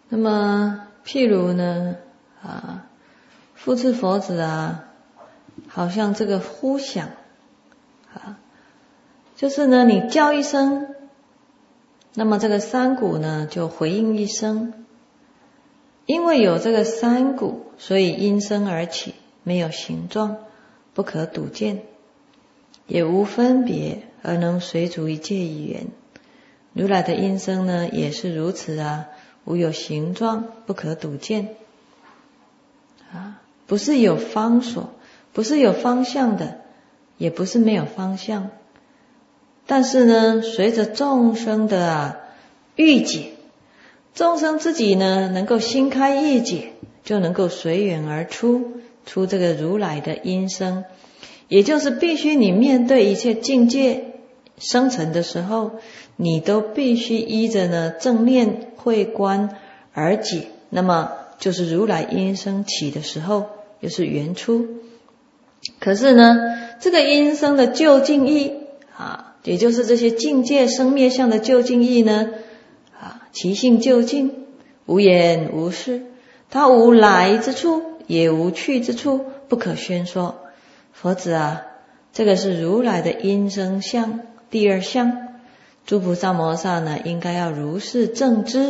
那么譬如呢复次佛子好像这个呼响就是呢你叫一声，那么这个三鼓呢就回应一声。因为有这个三鼓，所以因声而起，没有形状，不可睹见，也无分别，而能随逐一切一缘。如来的音声呢也是如此无有形状，不可睹见不是有方所，不是有方向的，也不是没有方向，但是呢随着众生的欲解，众生自己呢能够心开意解，就能够随缘而出这个如来的音声。也就是必须你面对一切境界生成的时候，你都必须依着呢正念慧观而解，那么就是如来音声起的时候，就是缘出。可是呢这个音声的究竟义也就是这些境界生灭相的究竟义呢其性究竟，无言无事，它无来之处，也无去之处，不可宣说。佛子这个是如来的音声相第二相，诸菩萨摩萨呢应该要如是正知。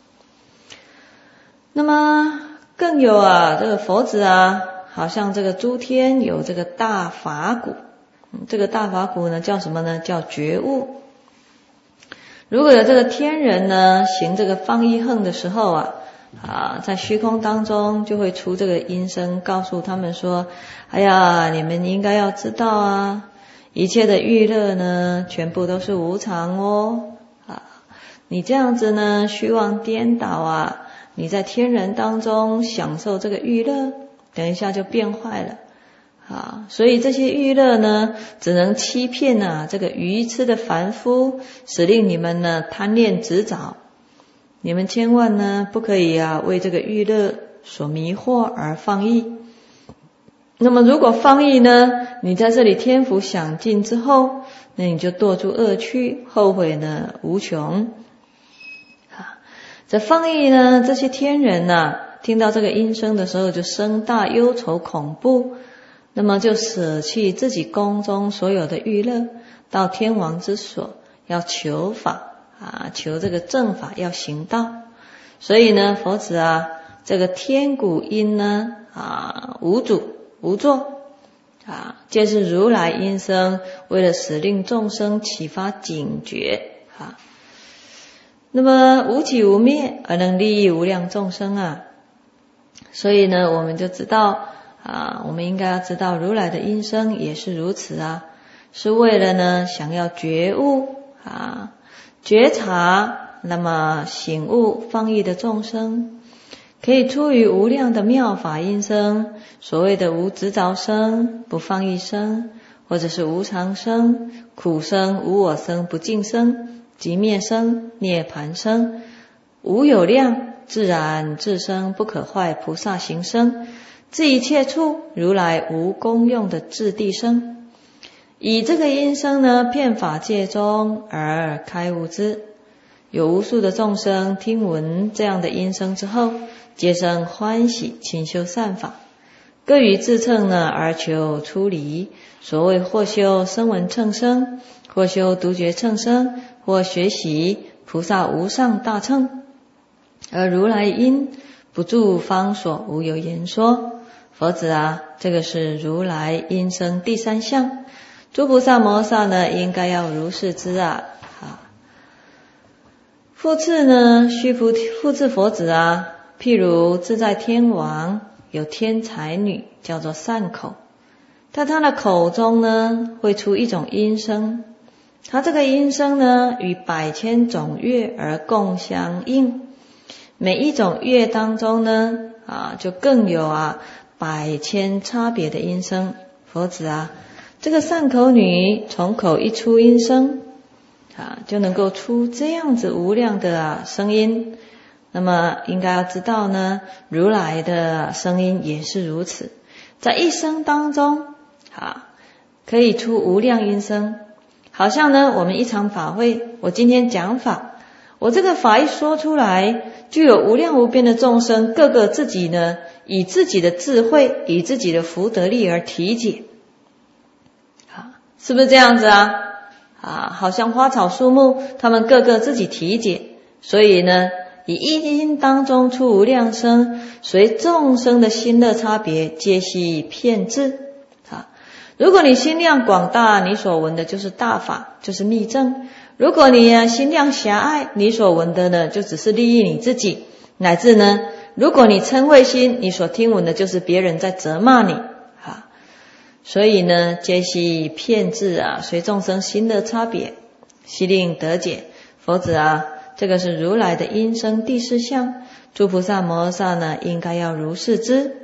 那么更有这个佛子好像这个诸天有这个大法鼓，这个大法鼓呢叫什么呢？叫觉悟。如果有这个天人呢行这个放逸横的时候在虚空当中就会出这个音声，告诉他们说，哎呀，你们应该要知道一切的欲乐呢全部都是无常哦你这样子呢虚妄颠倒你在天人当中享受这个欲乐，等一下就变坏了所以这些欲乐呢只能欺骗这个愚痴的凡夫，使令你们呢贪恋执着。你们千万呢不可以为这个欲乐所迷惑而放逸。那么如果放逸呢，你在这里天福享尽之后，那你就堕入恶趣，后悔呢无穷这放逸呢，这些天人听到这个音声的时候就生大忧愁恐怖，那么就舍弃自己宫中所有的欲乐，到天王之所要求法求这个正法，要行道。所以呢佛子这个天鼓音呢无主无作皆是如来音声，为了使令众生启发警觉那么无起无灭，而能利益无量众生所以呢我们就知道我们应该要知道如来的音声也是如此是为了呢想要觉悟觉察，那么醒悟放逸的众生，可以出于无量的妙法音声，所谓的无执着声、不放逸声，或者是无常声、苦声、无我声、不净声、寂灭声、涅盘声、无有量、自然自生、不可坏菩萨行声，自一切处如来无功用的自地声。以这个音声呢遍法界中而开悟之。有无数的众生听闻这样的音声之后，皆生欢喜，勤修善法，各于自乘呢而求出离。所谓或修声闻乘声，或修独觉乘声，或学习菩萨无上大乘。而如来音不住方所，无有言说。佛子这个是如来音声第三相，诸菩萨摩萨呢应该要如是知复次呢复次佛子譬如自在天王有天才女叫做善口，他的口中呢会出一种音声，他这个音声呢与百千种乐而共相应，每一种乐当中呢就更有百千差别的音声。佛子这个善口女从口一出音声就能够出这样子无量的声音。那么应该要知道呢，如来的声音也是如此，在一生当中可以出无量音声。好像呢我们一场法会，我今天讲法， 我这个法一说出来，就有无量无边的众生，各个自己呢，以自己的智慧，以自己的福德力而体解。是不是这样子啊？好像花草树木，他们各个自己体解，所以呢，以一因当中出无量生，随众生的心乐差别，皆悉遍智。如果你心量广大，你所闻的就是大法，就是密正；如果你心量狭隘，你所闻的呢，就只是利益你自己，乃至呢，如果你嗔恚心，你所听闻的就是别人在责骂你。所以呢，皆悉遍智随众生心乐差别，悉令得解。佛子这个是如来的因生第四相，诸菩萨摩诃萨呢，应该要如是知。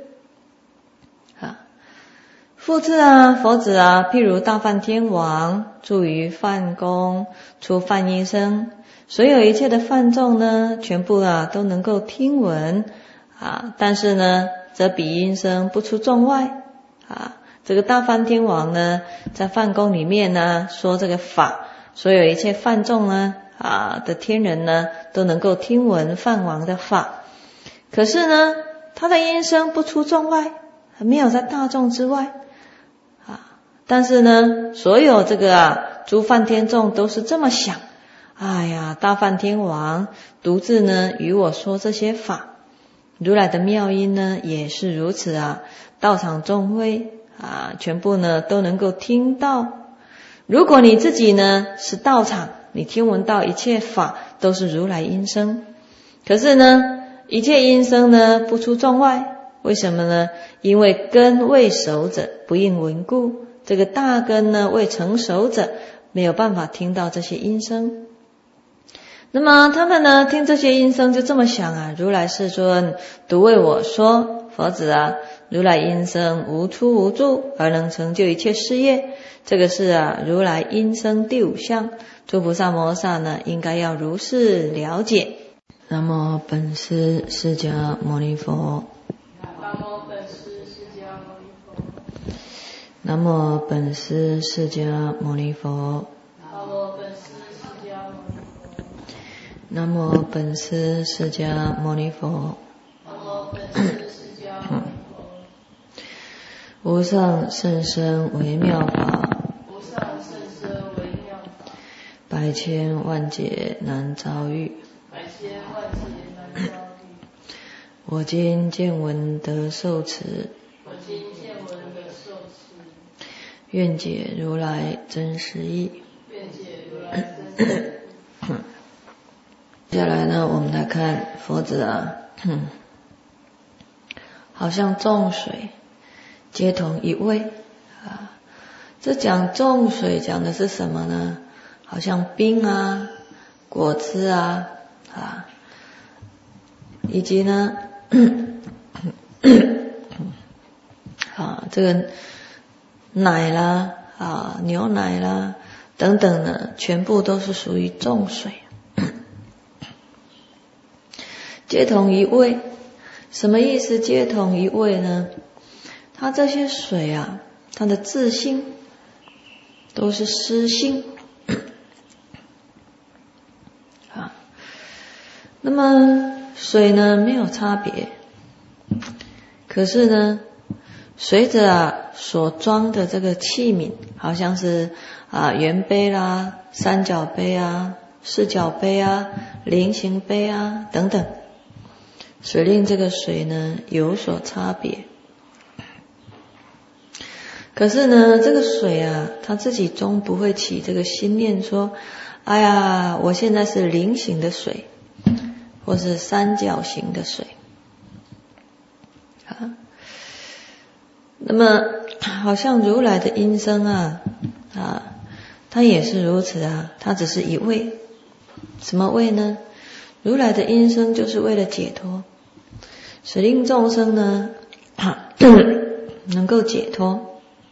复次佛子譬如大梵天王住于梵宫，出梵音声，所有一切的梵众呢，全部都能够听闻但是呢，则彼音声不出众外这个大梵天王呢，在梵宫里面呢，说这个法，所有一切梵众呢的天人呢，都能够听闻梵王的法。可是呢，他的音声不出众外，没有在大众之外但是呢，所有这个诸梵天众都是这么想，哎呀，大梵天王独自呢与我说这些法，如来的妙音呢也是如此道场众会全部呢都能够听到。如果你自己呢是道场，你听闻到一切法都是如来音声，可是呢一切音声呢不出众外，为什么呢？因为根未熟者不应闻故，这个大根呢未成熟者没有办法听到这些音声。那么他们呢听这些音声就这么想如来世尊独为我说，佛子如来音声无出无住，而能成就一切事业。这个是如来音声第五相，诸菩萨摩诃萨呢应该要如是了解。南无本师释迦牟尼佛。南无本师释迦牟尼佛。南无本师释迦牟尼佛。无上甚深微妙法，百千万劫难遭遇。我今见闻得受持，愿解如来真实义。接下来呢，我们来看佛子好像众水皆同一味这讲众水讲的是什么呢？好像冰果汁以及呢这个奶啦牛奶啦等等呢，全部都是属于众水。皆同一味，什么意思？皆同一味呢？它这些水它的自性都是湿性那么水呢没有差别，可是呢随着所装的这个器皿，好像是圆杯啦、三角杯四角杯菱形杯等等，使令这个水呢有所差别。可是呢这个水它自己终不会起这个心念说，哎呀，我现在是菱形的水，或是三角形的水那么好像如来的音声它也是如此它只是一味。什么味呢？如来的音声就是为了解脱，使令众生呢能够解脱。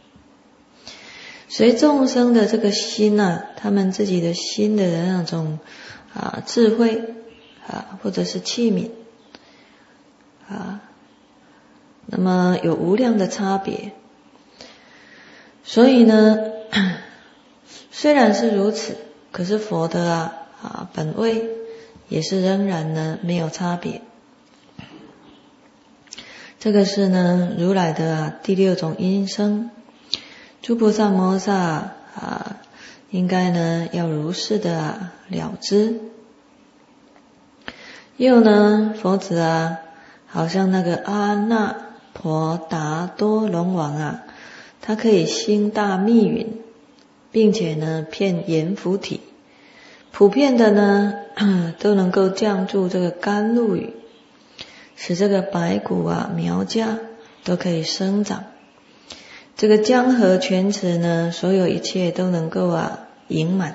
随众生的这个心他们自己的心的那种智慧或者是器皿那么有无量的差别。所以呢虽然是如此，可是佛的本位也是仍然呢没有差别。这个是呢如来的第六种音声，诸菩萨摩诃萨应该呢要如是的了知。又呢佛子好像那个阿那婆达多龙王他可以兴大密云，并且呢遍阎浮提，普遍的呢都能够降住这个甘露雨，使这个白骨苗稼都可以生长。这个江河泉池呢，所有一切都能够盈满。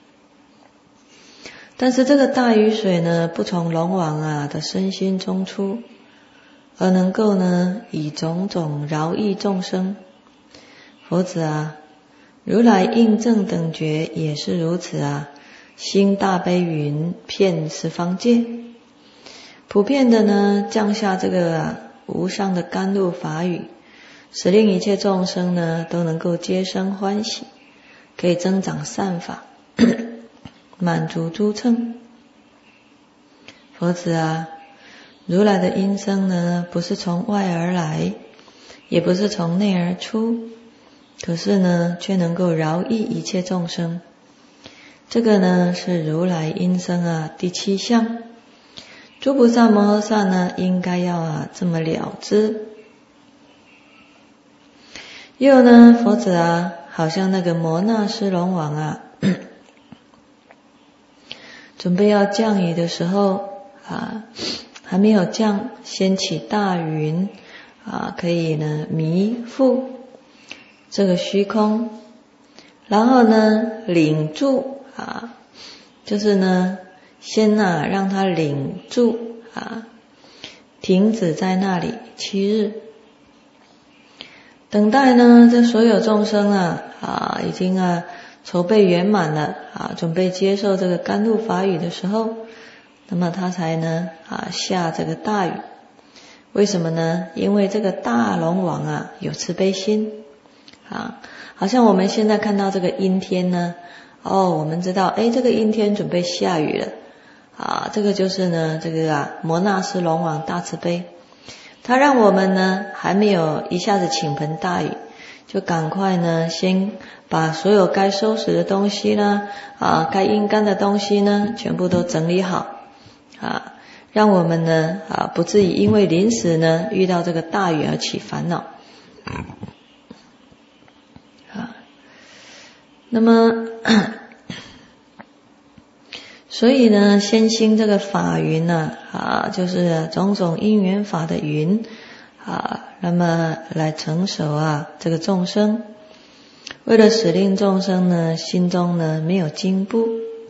但是这个大雨水呢，不从龙王的身心中出，而能够呢以种种饶益众生。佛子如来应正等觉也是如此兴大悲云，遍十方界，普遍的呢降下这个无上的甘露法雨，使令一切众生呢都能够皆生欢喜，可以增长善法，满足诸乘。佛子如来的音声呢，不是从外而来，也不是从内而出，可是呢却能够饶益一切众生。这个呢是如来音声第七项。诸菩萨摩诃萨呢应该要这么了知。又呢佛子好像那个摩那斯龙王准备要降雨的时候还没有降，掀起大云可以呢弥覆这个虚空，然后呢领住就是呢先让它领住停止在那里7日，等待呢这所有众生已经筹备圆满了准备接受这个甘露法雨的时候，那么他才呢下这个大雨。为什么呢？因为这个大龙王有慈悲心好像我们现在看到这个阴天呢，我们知道这个阴天准备下雨了这个就是呢这个摩那斯龙王大慈悲，他让我们呢还没有一下子倾盆大雨，就赶快呢先把所有该收拾的东西呢该阴干的东西呢全部都整理好让我们呢不至于因为临时呢遇到这个大雨而起烦恼那么所以呢先兴这个法云就是种种因缘法的云那么来成熟这个众生，为了使令众生呢心中呢没有惊怖，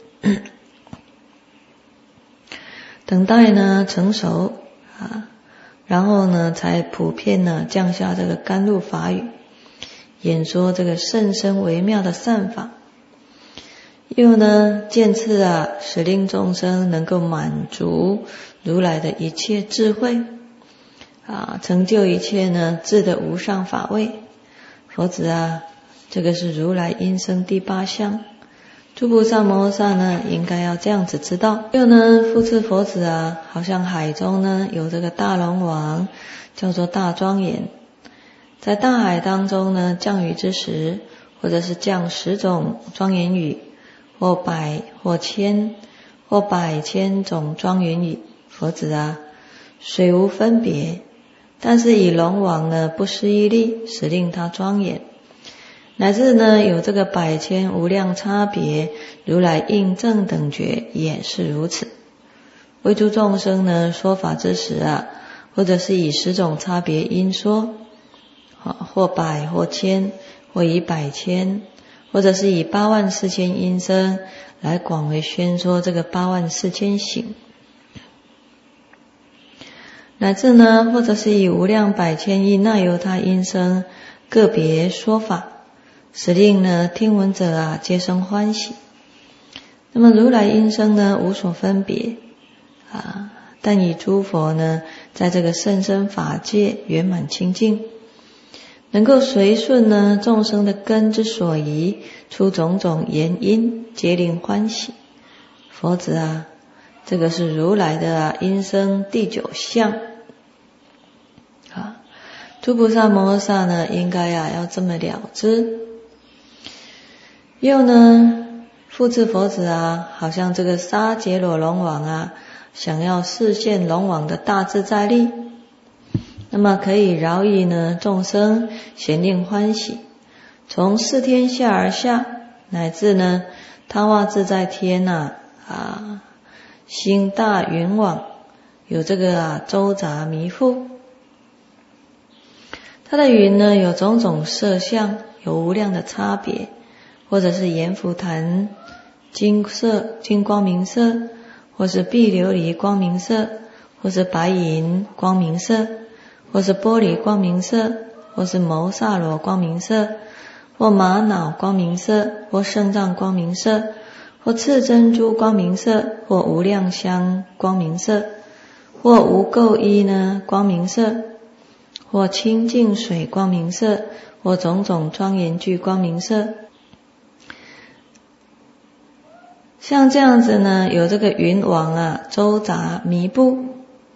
等待呢成熟然后呢才普遍呢降下这个甘露法雨，演说这个甚深微妙的善法。又呢渐次使令众生能够满足如来的一切智慧成就一切呢智的无上法位。佛子这个是如来音声第8项。诸菩萨摩诃萨呢应该要这样子知道。又呢复次佛子好像海中呢有这个大龙王叫做大庄严，在大海当中呢降雨之时，或者是降10种庄严雨，或100或1000或100千种庄严雨，佛子虽无分别，但是以龙王呢不思议力使令他庄严，乃至呢有这个100千无量差别，如来应正等觉也是如此。为诸众生呢说法之时或者是以10种差别音说或100或1000或以100千，或者是以84000音声来广为宣说这个84000行，乃至呢或者是以无量百千亿那由他音声个别说法，使令呢听闻者皆生欢喜。那么如来音声呢无所分别但以诸佛呢在这个甚深法界圆满清净，能够随顺呢众生的根之所宜，出种种言因，皆令欢喜。佛子这个是如来的音声第9相。诸菩萨摩诃萨呢，应该要这么了知。又呢，复次佛子好像这个沙结罗龙王想要示现龙王的大自在力，那么可以饶益呢众生，咸令欢喜，从4天下而下，乃至呢他化自在天兴大云网，有这个周匝弥覆。它的云呢，有种种色相，有无量的差别，或者是阎浮檀金色、金光明色，或是碧琉璃光明色，或是白银光明色，或是玻璃光明色，或是牟萨罗光明色，或玛瑙光明色，或圣藏光明色，或次珍珠光明色，或无量香光明色，或无垢衣光明色，或清净水光明色，或种种庄严具光明色。像这样子呢，有这个云网周匝弥布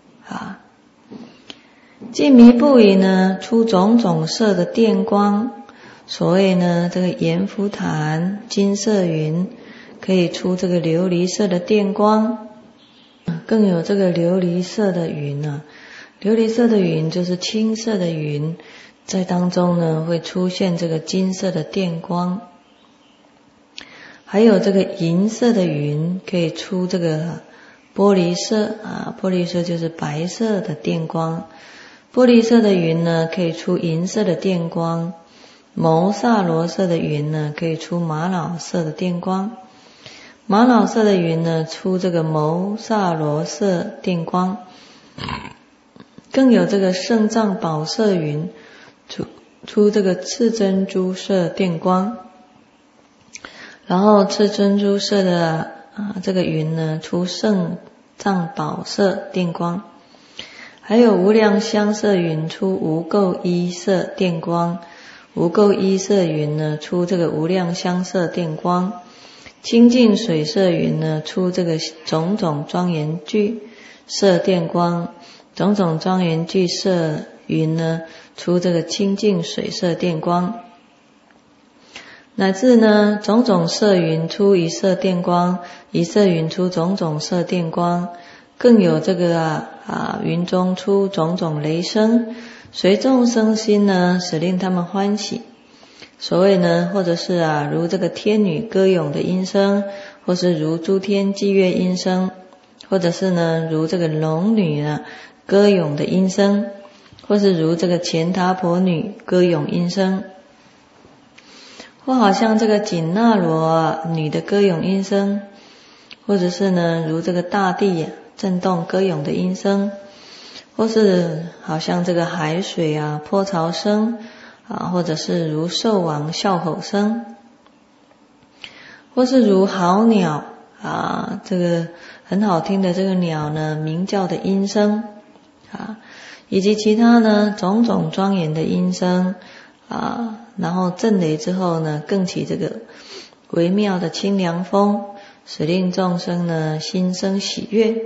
即弥布以呢出种种色的电光。所谓呢这个阎浮檀金色云，可以出这个琉璃色的电光，更有这个琉璃色的云琉璃色的云就是青色的云，在当中呢会出现这个金色的电光。还有这个银色的云，可以出这个玻璃色玻璃色就是白色的电光。玻璃色的云呢，可以出银色的电光。牟萨罗色的云呢，可以出玛瑙色的电光。玛瑙色的云呢，出这个牟萨罗色电光。更有这个圣藏宝色云，出这个次珍珠色电光。然后次珍珠色的这个云呢，出圣藏宝色电光。还有无量香色云，出无垢衣色电光。无垢衣色云呢，出这个无量香色电光。清净水色云呢，出这个种种庄严具色电光。种种庄严具色云呢，出这个清净水色电光。乃至呢种种色云出一色电光，一色云出种种色电光。更有这个云中出种种雷声，随众生心呢，使令他们欢喜。所谓呢，或者是如这个天女歌咏的音声，或是如诸天伎乐音声，或者是呢如这个龙女歌咏的音声，或是如这个乾闼婆女歌咏音声，或好像这个紧那罗女的歌咏音声，或者是呢如这个大地震动歌咏的音声，或是好像这个海水波潮声或者是如兽王啸吼声，或是如好鸟这个很好听的这个鸟呢鸣叫的音声以及其他呢种种庄严的音声然后震雷之后呢，更起这个微妙的清凉风，使令众生呢心生喜悦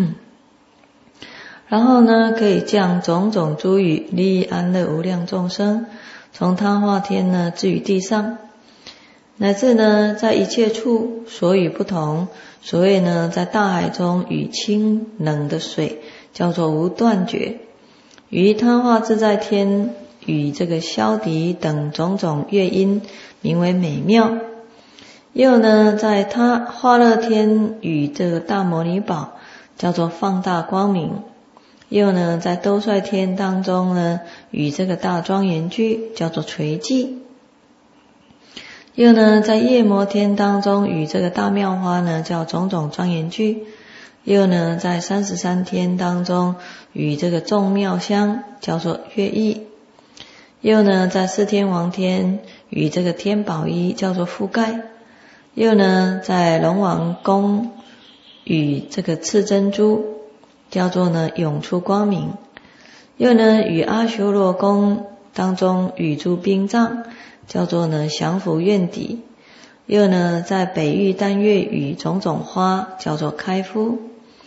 然后呢可以降种种诸语，利益安乐无量众生，从他化天呢至于地上，乃至呢在一切处所语不同。所谓呢在大海中语清冷的水，叫做无断绝。于他化自在天与这个箫笛等种种乐音，名为美妙。又呢在他化乐天与这个大摩尼宝，叫做放大光明。又呢在兜率天当中呢，与这个大庄严具，叫做垂寂。又呢在夜摩天当中，与这个大妙花呢，叫种种庄严具。又呢在33天当中，与这个众妙香，叫做乐意。又呢在4天王天，与这个天宝衣，叫做覆盖。又呢在龙王宫，与这个次珍珠，叫做呢涌出光明。又呢与阿修罗宫当中，与诸兵藏，叫做呢降伏怨敌。又呢在北域丹月与种种花，叫做开敷。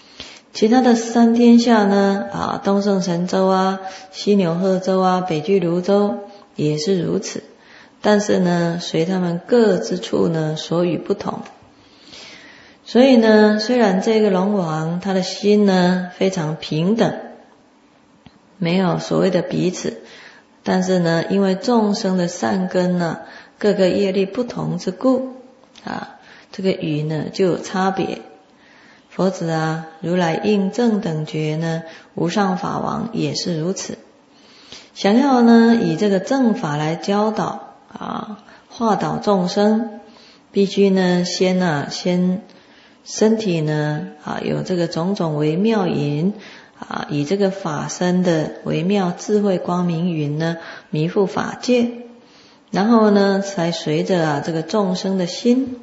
其他的三天下呢，东胜神州啊，西牛贺州啊，北俱泸州也是如此。但是呢，随他们各之处呢，所与不同。所以呢，虽然这个龙王他的心呢非常平等，没有所谓的彼此，但是呢，因为众生的善根呢，各个业力不同之故，这个语呢就有差别。佛子如来应正等觉呢，无上法王也是如此。想要呢以这个正法来教导化导众生，必须呢先身体呢有这个种种微妙云以这个法身的微妙智慧光明云呢弥覆法界，然后呢才随着这个众生的心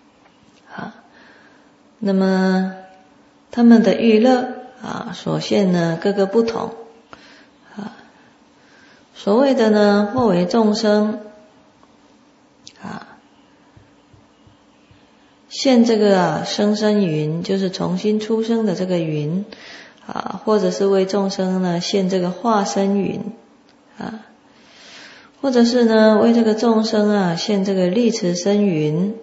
那么他们的欲乐所现呢各个不同所谓的呢或为众生现这个生身云，就是重新出生的这个云或者是为众生呢现这个化身云或者是呢为这个众生现这个力持身云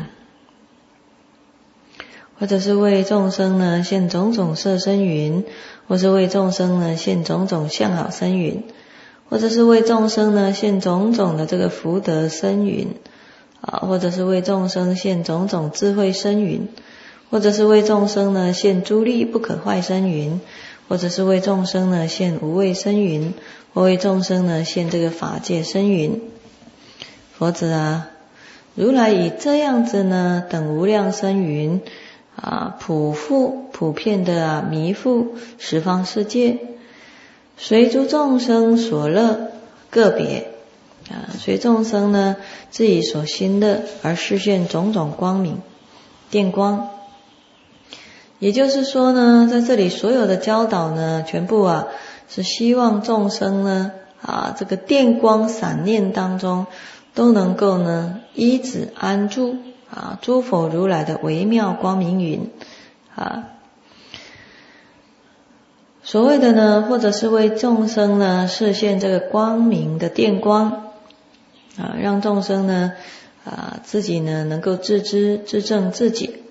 或者是为众生呢现种种色身云，或是为众生呢现种种相好身云，或者是为众生呢现种种的这个福德身云或者是为众生现种种智慧身云，或者是为众生呢现诸力不可坏身云，或者是为众生呢现无畏身云，或为众生呢现这个法界身云。佛子如来以这样子呢等无量身云普遍的弥覆十方世界，随诸众生所乐个别随众生呢自己所心乐而示现种种光明电光。也就是说呢，在这里所有的教导呢，全部是希望众生呢这个电光闪念当中都能够呢依止安住诸佛如来的微妙光明云所谓的呢，或者是为众生呢示现这个光明的电光让众生呢自己呢能够自知自证自己。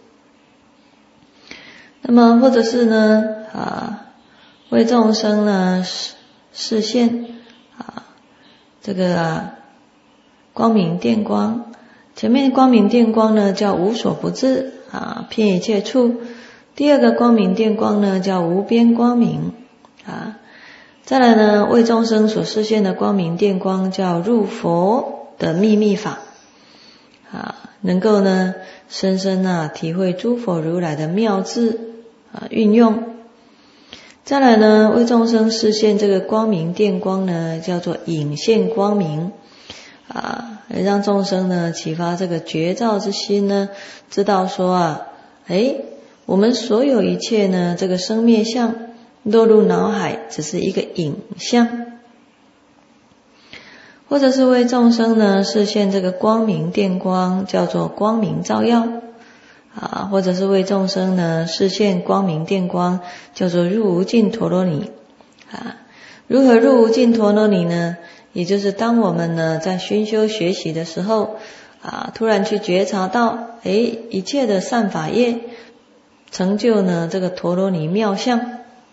那么或者是呢为众生呢示现这个光明电光。前面光明电光呢叫无所不至遍一切处，第二个光明电光呢叫无边光明再来呢为众生所示现的光明电光叫入佛的秘密法能够呢深深体会诸佛如来的妙智运用。再来呢为众生示现这个光明电光呢叫做引现光明让众生呢启发这个觉照之心呢，知道说我们所有一切呢这个生灭相落入脑海只是一个影像。或者是为众生呢示现这个光明电光叫做光明照耀或者是为众生呢示现光明电光叫做入无尽陀罗尼如何入无尽陀罗尼呢？也就是当我们呢在熏修学习的时候突然去觉察到一切的善法业成就呢这个陀罗尼妙相。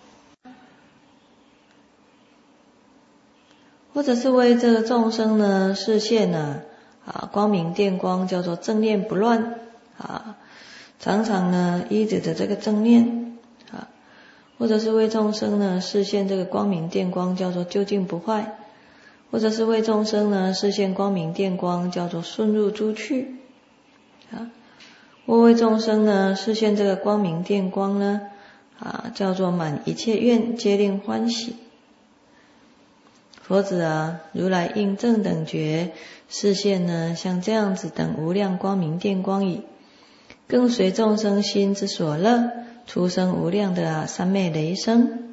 或者是为这个众生呢示现光明电光叫做正念不乱常常呢依止着这个正念或者是为众生呢示现这个光明电光叫做究竟不坏，或者是为众生呢示现光明电光叫做顺入诸趣或为众生呢示现这个光明电光呢叫做满一切愿皆令欢喜。佛子如来应正等觉示现呢像这样子等无量光明电光矣，更随众生心之所乐出生无量的三昧雷声。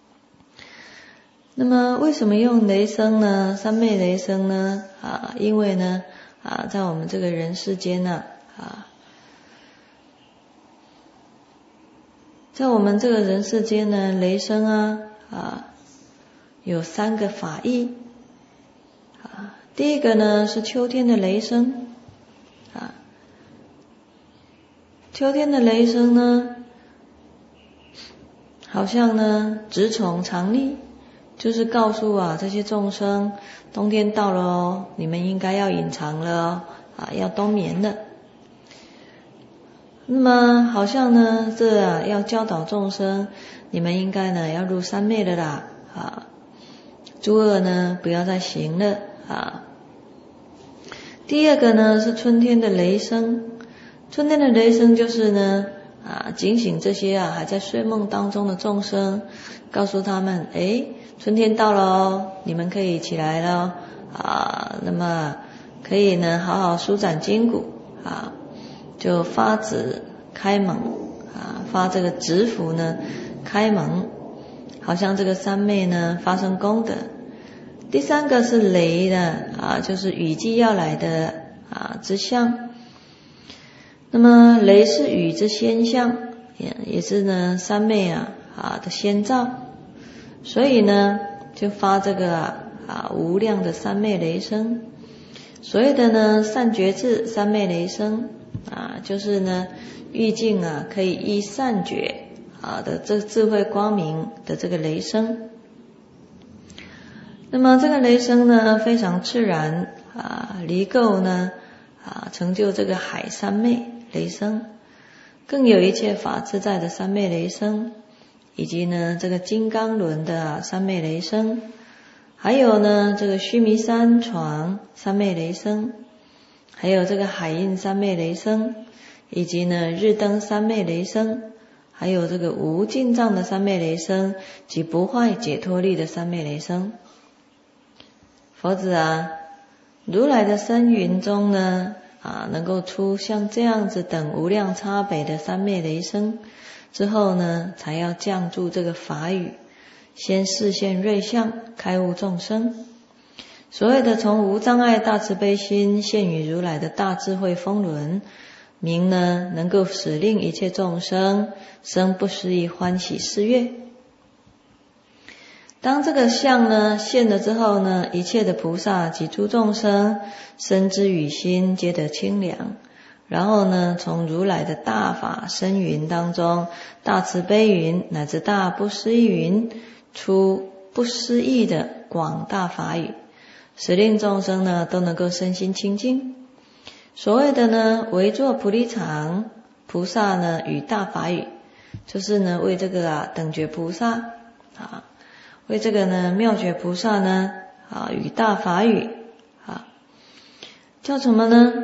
那么为什么用雷声呢？三昧雷声呢因为呢在我们这个人世间在我们这个人世间呢，雷声有3个法义第一个呢是秋天的雷声秋天的雷声呢，好像呢直从常例，就是告诉这些众生，冬天到了哦，你们应该要隐藏了哦要冬眠了。那么好像呢这要教导众生，你们应该呢要入三昧了啦诸恶呢不要再行了第二个呢是春天的雷声，春天的雷声就是呢警醒这些还在睡梦当中的众生，告诉他们春天到了哦，你们可以起来了那么可以呢好好舒展筋骨就发指开蒙发这个指符呢开蒙，好像这个三昧呢发生功德。第三个是雷的就是雨季要来的之象。那么雷是雨之先象，也是呢三昧的先兆，所以呢就发这个无量的三昧雷声。所谓的呢善觉智三昧雷声就是呢欲境可以依善觉的这个智慧光明的这个雷声。那么这个雷声呢非常自然离垢呢成就这个海三昧雷声，更有一切法自在的三昧雷声，以及呢这个金刚轮的三昧雷声，还有呢这个须弥山床三昧雷声，还有这个海印三昧雷声，以及呢日灯三昧雷声，还有这个无尽藏的三昧雷声及不坏解脱力的三昧雷声。佛子如来的身云中呢能够出像这样子等无量差别的三昧雷声之后呢，才要降住这个法语，先示现瑞相，开悟众生。所谓的从无障碍大慈悲心现于如来的大智慧风轮，名呢能够使令一切众生生不思议欢喜事悦。当这个相呢现了之后呢，一切的菩萨及诸众生身之语心皆得清凉，然后呢从如来的大法身云当中，大慈悲云乃至大不思议云出不思议的广大法语，使令众生呢都能够身心清净。所谓的呢为作菩提场菩萨呢与大法语，就是呢为这个等觉菩萨为这个呢妙觉菩萨呢与大法语叫什么呢？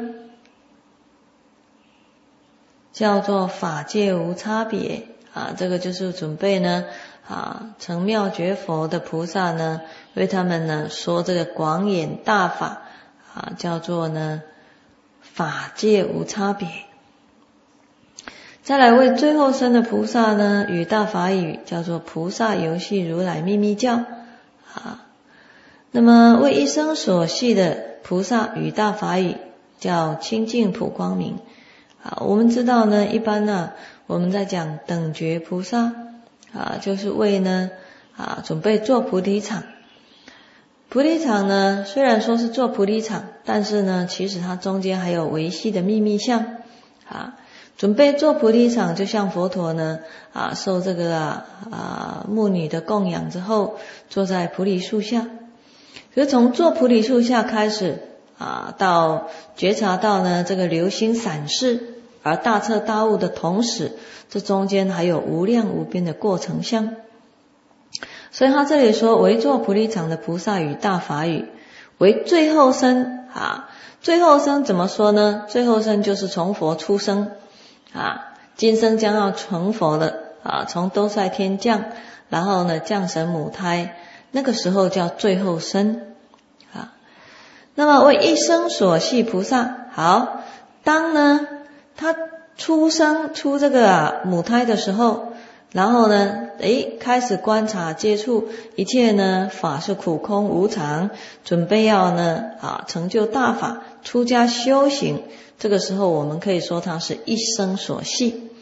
叫做法界无差别这个就是准备呢成妙觉佛的菩萨呢，为他们呢说这个广演大法叫做呢法界无差别。再来为最后生的菩萨呢与大法语，叫做菩萨游戏如来秘密教那么为一生所系的菩萨与大法语，叫清净普光明我们知道呢，一般呢我们在讲等觉菩萨就是为呢准备做菩提场。菩提场呢虽然说是做菩提场，但是呢其实它中间还有维系的秘密相准备做菩提场，就像佛陀呢受这个牧女的供养之后，坐在菩提树下。可是从坐菩提树下开始到觉察到呢这个流星闪逝而大彻大悟的同时，这中间还有无量无边的过程相。所以他这里说为作菩提场的菩萨与大法语，为最后生最后生怎么说呢？最后生就是从佛出生今生将要成佛的从兜率天降，然后呢降神母胎，那个时候叫最后生那么为一生所系菩萨，好，当呢他出生出这个母胎的时候，然后呢开始观察接触一切呢法是苦空无常，准备要呢成就大法，出家修行。这个时候我们可以说他是一生所系。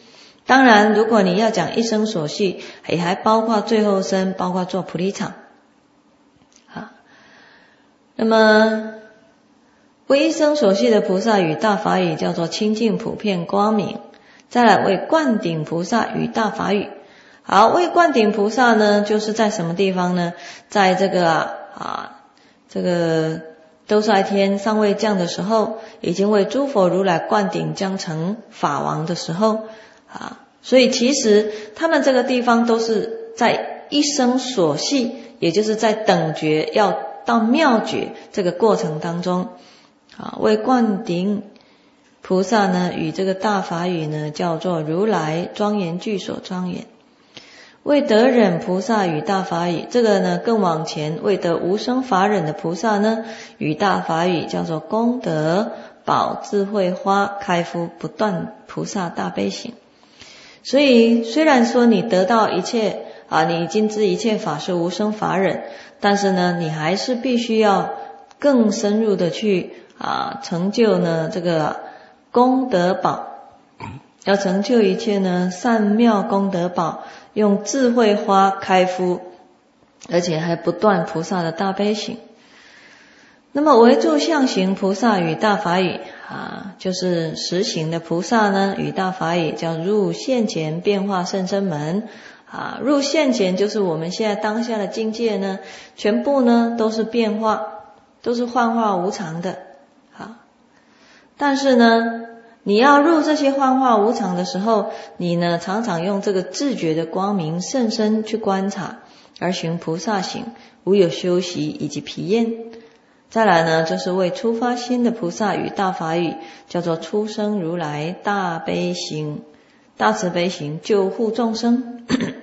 当然如果你要讲一生所系，也还包括最后生，包括做菩提场。好，那么为一生所系的菩萨与大法语叫做清净普遍光明。再来为灌顶菩萨与大法语。好，为灌顶菩萨呢，就是在什么地方呢？在这个这个兜率天尚未降的时候，已经为诸佛如来灌顶将成法王的时候所以其实他们这个地方都是在一生所系，也就是在等觉要到妙觉这个过程当中为灌顶菩萨呢与这个大法语呢叫做如来庄严具所庄严。为得忍菩萨与大法语，这个呢更往前，为得无生法忍的菩萨呢与大法语叫做功德宝智慧花开敷不断菩萨大悲行。所以虽然说你得到一切你已经知一切法是无生法忍，但是呢你还是必须要更深入的去成就呢这个功德宝，要成就一切呢善妙功德宝，用智慧花开敷，而且还不断菩萨的大悲行。那么为住相行菩萨与大法语就是实行的菩萨呢与大法语叫入现前变化甚深门入现前就是我们现在当下的境界呢，全部呢都是变化，都是幻化无常的但是呢你要入这些幻化无常的时候，你呢常常用这个自觉的光明甚深去观察，而行菩萨行，无有休息以及疲厌。再来呢就是为初发心的菩萨与大法语叫做初生如来大悲行，大慈悲行，救护众生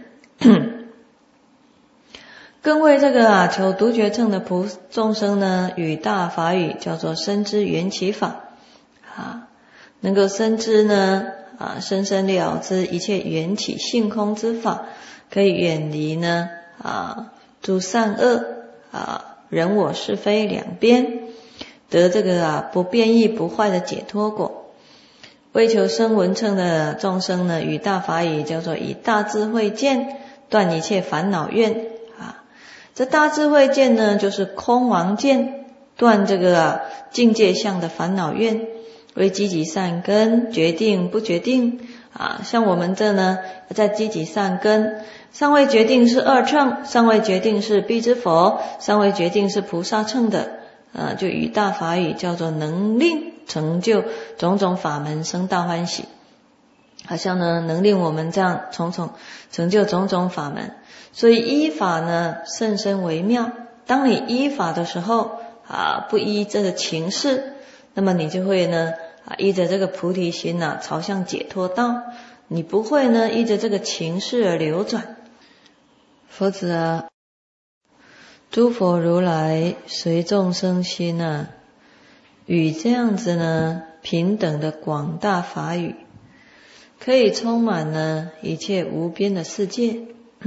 更为这个求独觉乘的众生呢与大法语叫做深知缘起法能够深知呢深深了知一切缘起性空之法，可以远离呢诸善恶人我是非两边，得这个不变异不坏的解脱果。为求声闻乘的众生呢与大法语叫做以大智慧见断一切烦恼愿这大智慧见呢就是空王见，断这个境界相的烦恼愿。为积极善根决定不决定像我们这呢在积极善根，尚未决定是二乘，尚未决定是辟支佛，尚未决定是菩萨乘的就与大法语叫做能令成就种种法门生大欢喜。好像呢能令我们这样成就种种法门。所以依法呢甚深微妙，当你依法的时候不依这个情势，那么你就会呢依着这个菩提心朝向解脱道，你不会呢依着这个情势而流转。佛子诸佛如来随众生心与这样子呢平等的广大法语，可以充满呢一切无边的世界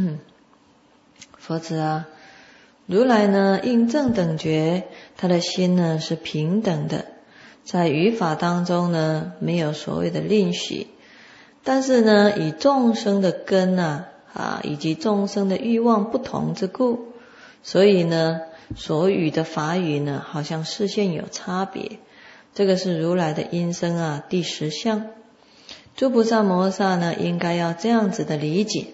佛子如来呢应正等觉，他的心呢是平等的，在语法当中呢没有所谓的吝许，但是呢以众生的根以及众生的欲望不同之故，所以呢所语的法语呢好像视线有差别。这个是如来的音声第10相。诸菩萨摩诃萨呢应该要这样子的理解。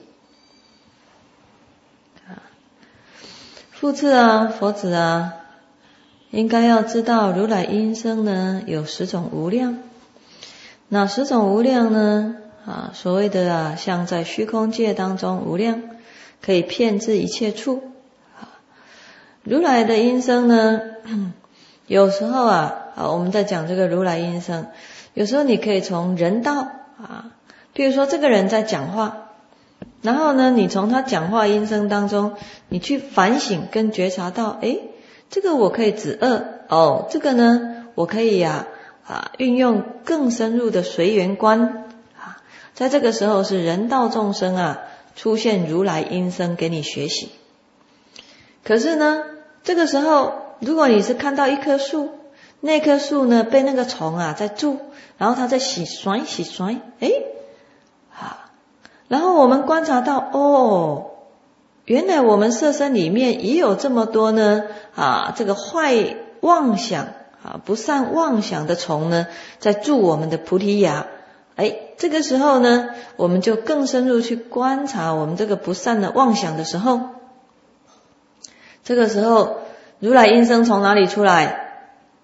复次佛子应该要知道如来音声呢有10种无量。哪10种无量呢所谓的像在虚空界当中无量，可以遍至一切处如来的音声呢有时候我们在讲这个如来音声，有时候你可以从人道比如说这个人在讲话，然后呢你从他讲话音声当中你去反省跟觉察到这个我可以止恶这个呢我可以运用更深入的随缘观在这个时候是人道众生出现如来音声给你学习。可是呢这个时候如果你是看到一棵树，那棵树呢被那个虫在蛀，然后它在洗刷然后我们观察到，哦，原来我们色身里面也有这么多呢这个坏妄想不善妄想的虫呢，在住我们的菩提芽。这个时候呢，我们就更深入去观察我们这个不善的妄想的时候，这个时候如来音声从哪里出来？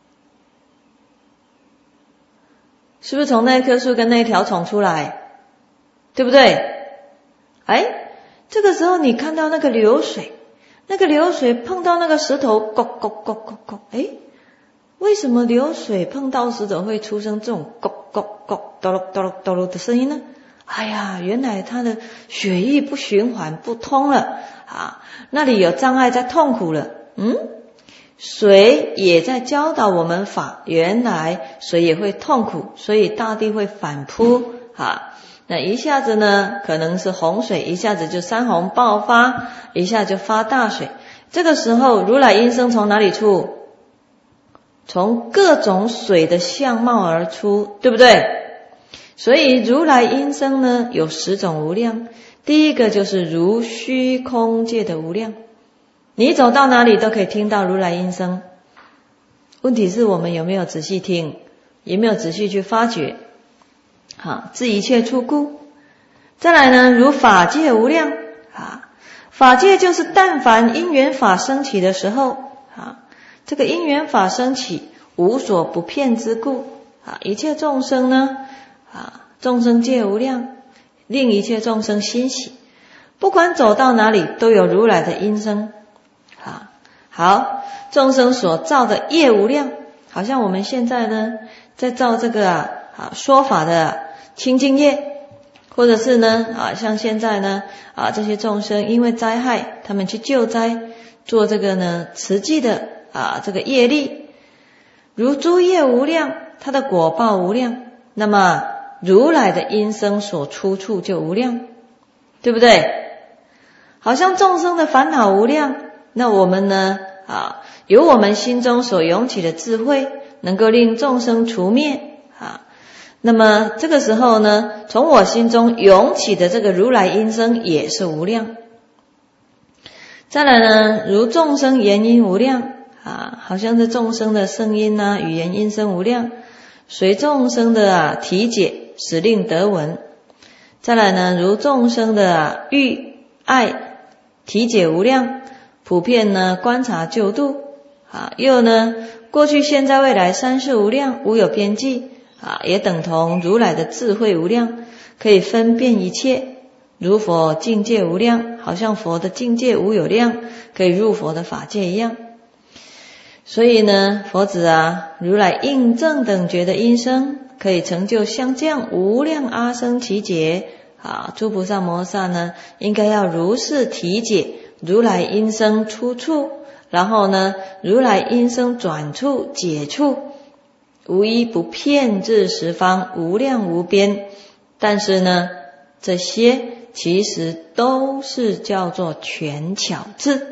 是不是从那棵树跟那条虫出来？对不对？这个时候你看到那个流水，那个流水碰到那个石头，咕咕咕咕咕，为什么流水碰到石头会出生这种咕咕咕哆噜哆噜哆噜的声音呢？原来它的血液不循环不通了那里有障碍在痛苦了。水也在教导我们法，原来水也会痛苦，所以大地会反扑那一下子呢可能是洪水，一下子就山洪爆发，一下就发大水。这个时候如来音声从哪里出？从各种水的相貌而出，对不对？所以如来音声呢有10种无量。第一个就是如虚空界的无量，你走到哪里都可以听到如来音声。问题是我们有没有仔细听，有没有仔细去发掘？自一切处故。再来呢，如法界无量法界就是但凡因缘法升起的时候这个因缘法升起，无所不遍之故一切众生呢众生界无量，令一切众生欣喜。不管走到哪里都有如来的音声好，众生所造的业无量，好像我们现在呢在造这个说法的清净业，或者是呢像现在呢这些众生因为灾害，他们去救灾，做这个呢慈济的这个业力，如诸业无量，它的果报无量，那么如来的音声所出处就无量，对不对？好像众生的烦恼无量，那我们呢有我们心中所涌起的智慧，能够令众生除灭那么这个时候呢，从我心中涌起的这个如来音声也是无量。再来呢，如众生言音无量好像这众生的声音语言音声无量，随众生的体解，使令得闻。再来呢，如众生的欲爱体解无量，普遍呢观察救度又呢过去现在未来三世无量，无有边际也等同如来的智慧无量，可以分辨一切。如佛境界无量，好像佛的境界无有量，可以入佛的法界一样。所以呢，佛子如来印证等觉的音声，可以成就像这样无量阿僧祇劫诸菩萨摩萨呢，应该要如是体解如来音声出处，然后呢，如来音声转处解处，无一不遍至十方，无量无边。但是呢，这些其实都是叫做权巧智。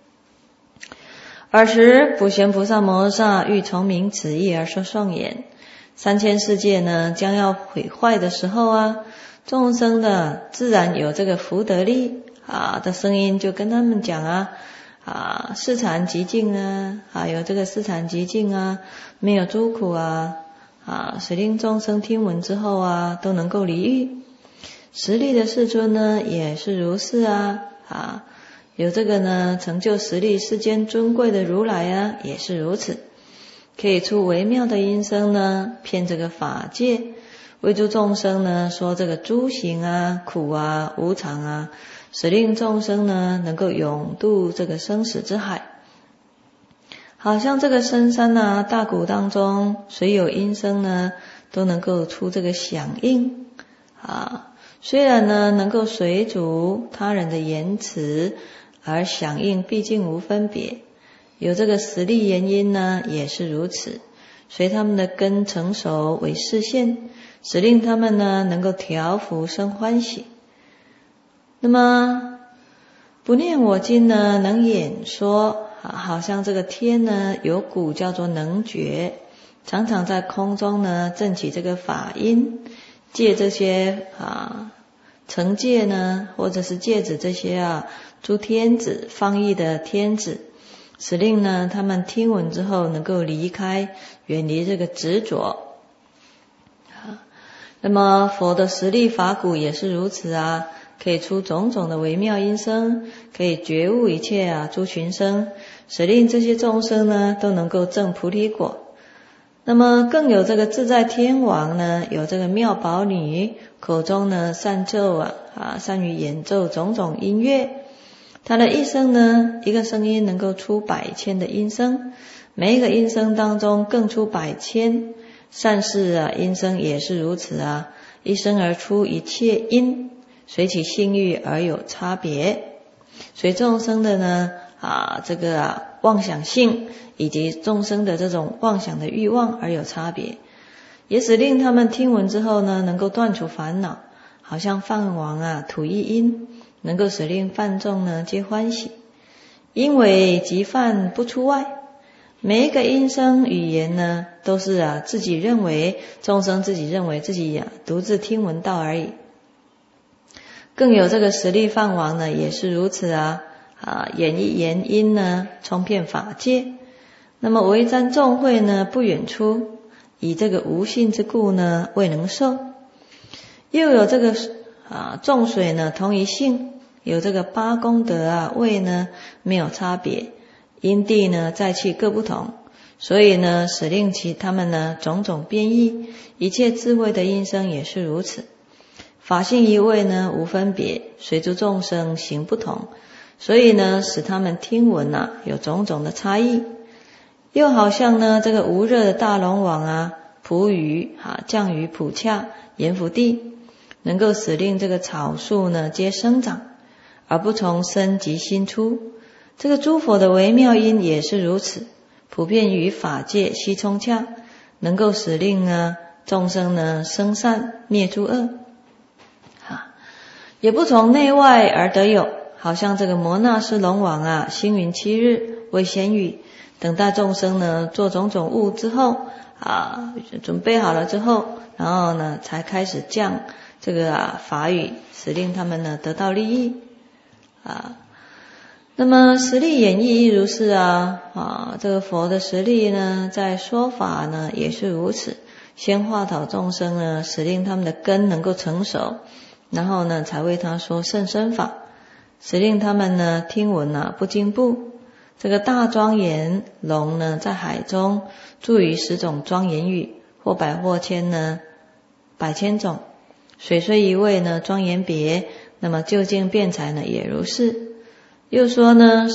尔时普贤菩萨摩萨欲从明此义而说颂言：3000世界呢将要毁坏的时候众生的自然有这个福德力的声音，就跟他们讲市禅极尽有这个市禅极尽没有诸苦使令众生听闻之后都能够离欲。实力的世尊呢也是如是有这个呢成就实力世间尊贵的如来也是如此，可以出微妙的音声呢骗这个法界，为诸众生呢说这个诸行苦无常使令众生呢能够永渡这个生死之海。好像这个深山大谷当中，虽有音声呢都能够出这个响应虽然呢能够随逐他人的言辞而响应，毕竟无分别。有这个实力言音呢也是如此，随他们的根成熟为示现，使令他们呢能够调伏生欢喜。那么不念我经呢能演说好像这个天呢有鼓叫做能觉，常常在空中呢振起这个法音，借这些惩戒呢，或者是戒指这些诸天子放逸的天子，使令呢他们听闻之后能够离开，远离这个执着。那么佛的实力法鼓也是如此可以出种种的微妙音声，可以觉悟一切诸群生，使令这些众生呢都能够证菩提果。那么更有这个自在天王呢，有这个妙宝女，口中呢善奏善于演奏种种音乐，他的一生呢，一个声音能够出百千的音声，每一个音声当中更出百千。善事音声也是如此一生而出一切音，随其性欲而有差别，随众生的呢这个妄想性以及众生的这种妄想的欲望而有差别，也使令他们听闻之后呢，能够断除烦恼，好像梵王吐一音，能够使令梵众呢皆欢喜。因为即梵不出外，每一个音声语言呢，都是自己认为众生自己认为自己独自听闻到而已。更有这个实力梵王呢，也是如此演一言音呢，充遍法界。那么为瞻众会呢，不远出，以这个无性之故呢，未能受。又有这个众水呢，同一性，有这个八功德位呢，没有差别。因地呢在气各不同，所以呢使令其他们呢种种变异，一切智慧的音声也是如此。法性一位呢无分别，随诸众生行不同，所以呢使他们听闻有种种的差异。又好像呢这个无热的大龙王普雨降于普洽阎浮地，能够使令这个草树呢皆生长，而不从身及心出。这个诸佛的微妙音也是如此，普遍于法界悉充洽，能够使令众生呢生善灭诸恶也不从内外而得有。好像这个摩那斯龙王星云7日为先语，等待众生呢做种种物之后准备好了之后，然后呢才开始降这个法语，使令他们呢得到利益那么实力演绎亦如是这个佛的实力呢，在说法呢也是如此，先化导众生呢，使令他们的根能够成熟，然后呢才为他说甚深法，使令他们呢听闻不惊怖。这个大庄严龙呢，在海中著于10种庄严语，或百或千呢百千种，水虽一味呢庄严别，那么究竟辩才呢也如是。又说呢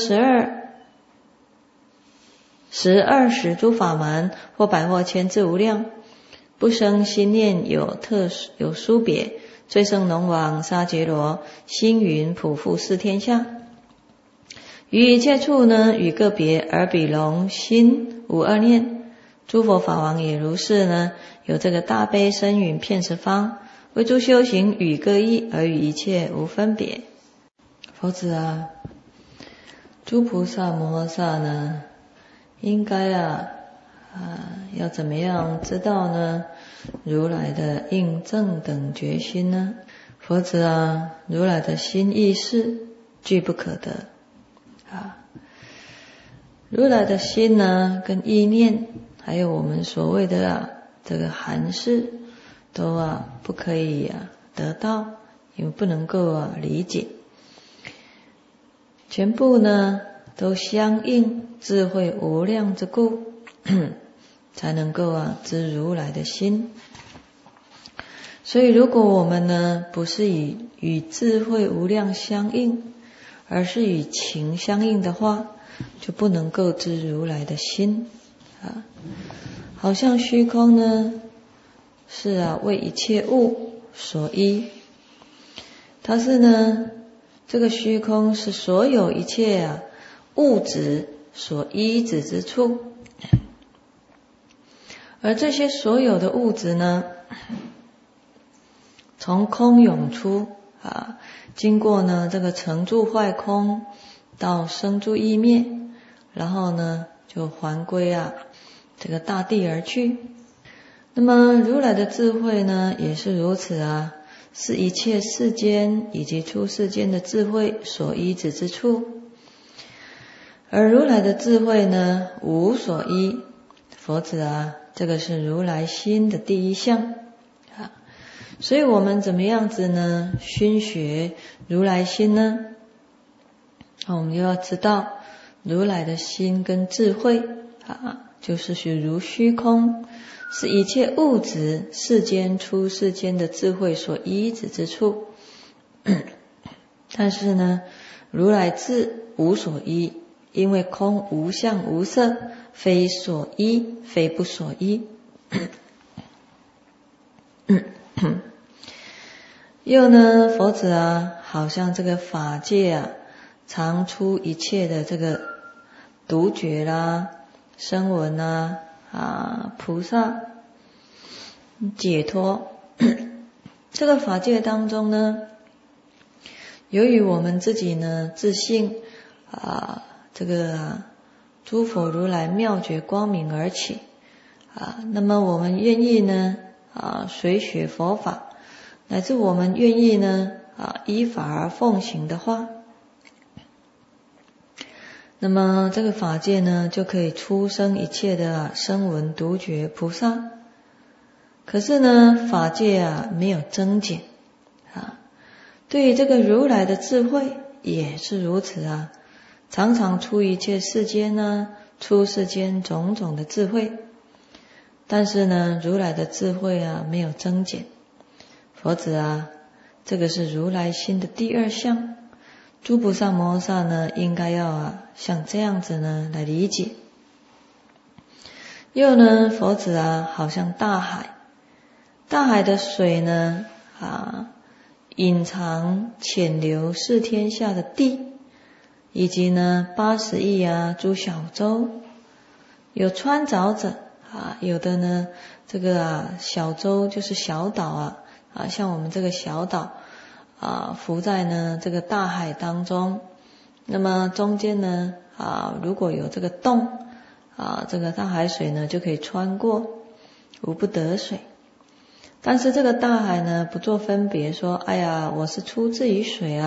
12诸法门，或百或千至无量，不生心念有殊别。最胜龙王沙觉罗星云普覆四天下，于一切处呢与个别，而比龙心无二念。诸佛法王也如是呢，有这个大悲深云遍十方，为诸修行与各异，而与一切无分别。佛子诸菩萨摩诃萨呢，应该要怎么样知道呢如来的印证等觉心呢？佛子如来的心意识俱不可得如来的心呢跟意念，还有我们所谓的这个含识，都不可以得到，因为不能够理解。全部呢都相应智慧无量之故才能够知如来的心。所以如果我们呢不是与智慧无量相应，而是与情相应的话，就不能够知如来的心好像虚空呢是为一切物所依，它是呢这个虚空是所有一切物质所依止之处，而这些所有的物质呢，从空涌出经过呢这个成住坏空到生住异灭，然后呢就还归这个大地而去。那么如来的智慧呢也是如此是一切世间以及出世间的智慧所依止之处。而如来的智慧呢，无所依。佛子啊，这个是如来心的第一项啊。所以我们怎么样子呢？熏学如来心呢？我们又要知道如来的心跟智慧啊，就是如虚空，是一切物质世间出世间的智慧所依止之处。但是呢，如来智无所依，因为空无相无色，非所依，非不所依。又呢，佛子啊，好像这个法界啊，常出一切的这个独觉啦、声闻啊、菩萨解脱。这个法界当中呢，由于我们自己呢自信这个诸佛如来妙觉光明而起那么我们愿意呢随学佛法，乃至我们愿意呢依法而奉行的话，那么这个法界呢就可以出生一切的声闻独觉菩萨。可是呢，法界没有增减对于这个如来的智慧也是如此常常出一切世间出世间种种的智慧。但是呢，如来的智慧没有增减。佛子这个是如来心的第二项。诸菩萨摩诃萨呢，应该要像这样子呢来理解。又呢，佛子好像大海，大海的水呢隐藏潜流是天下的地，以及呢80亿诸小洲，有穿凿者有的呢这个小洲就是小岛像我们这个小岛浮在呢这个大海当中。那么中间呢如果有这个洞这个大海水呢就可以穿过，无不得水。但是这个大海呢不做分别，说哎呀我是出自于水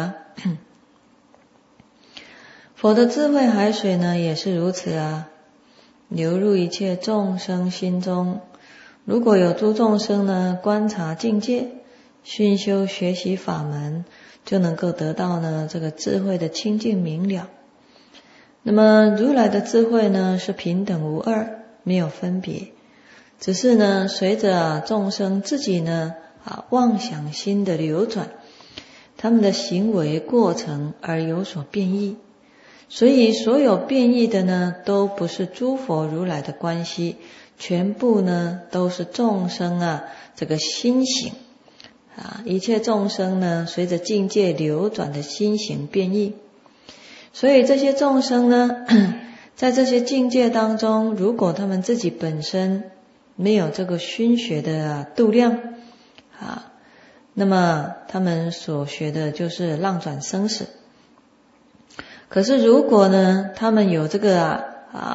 佛的智慧海水呢也是如此流入一切众生心中。如果有诸众生呢观察境界，熏修学习法门，就能够得到呢这个智慧的清净明了。那么如来的智慧呢是平等无二，没有分别，只是呢随着众生自己呢妄想心的流转，他们的行为过程而有所变异。所以所有变异的呢都不是诸佛如来的关系，全部呢都是众生这个心行一切众生呢随着境界流转的心行变异。所以这些众生呢在这些境界当中，如果他们自己本身没有这个熏学的度量那么他们所学的就是浪转生死。可是如果呢他们有这个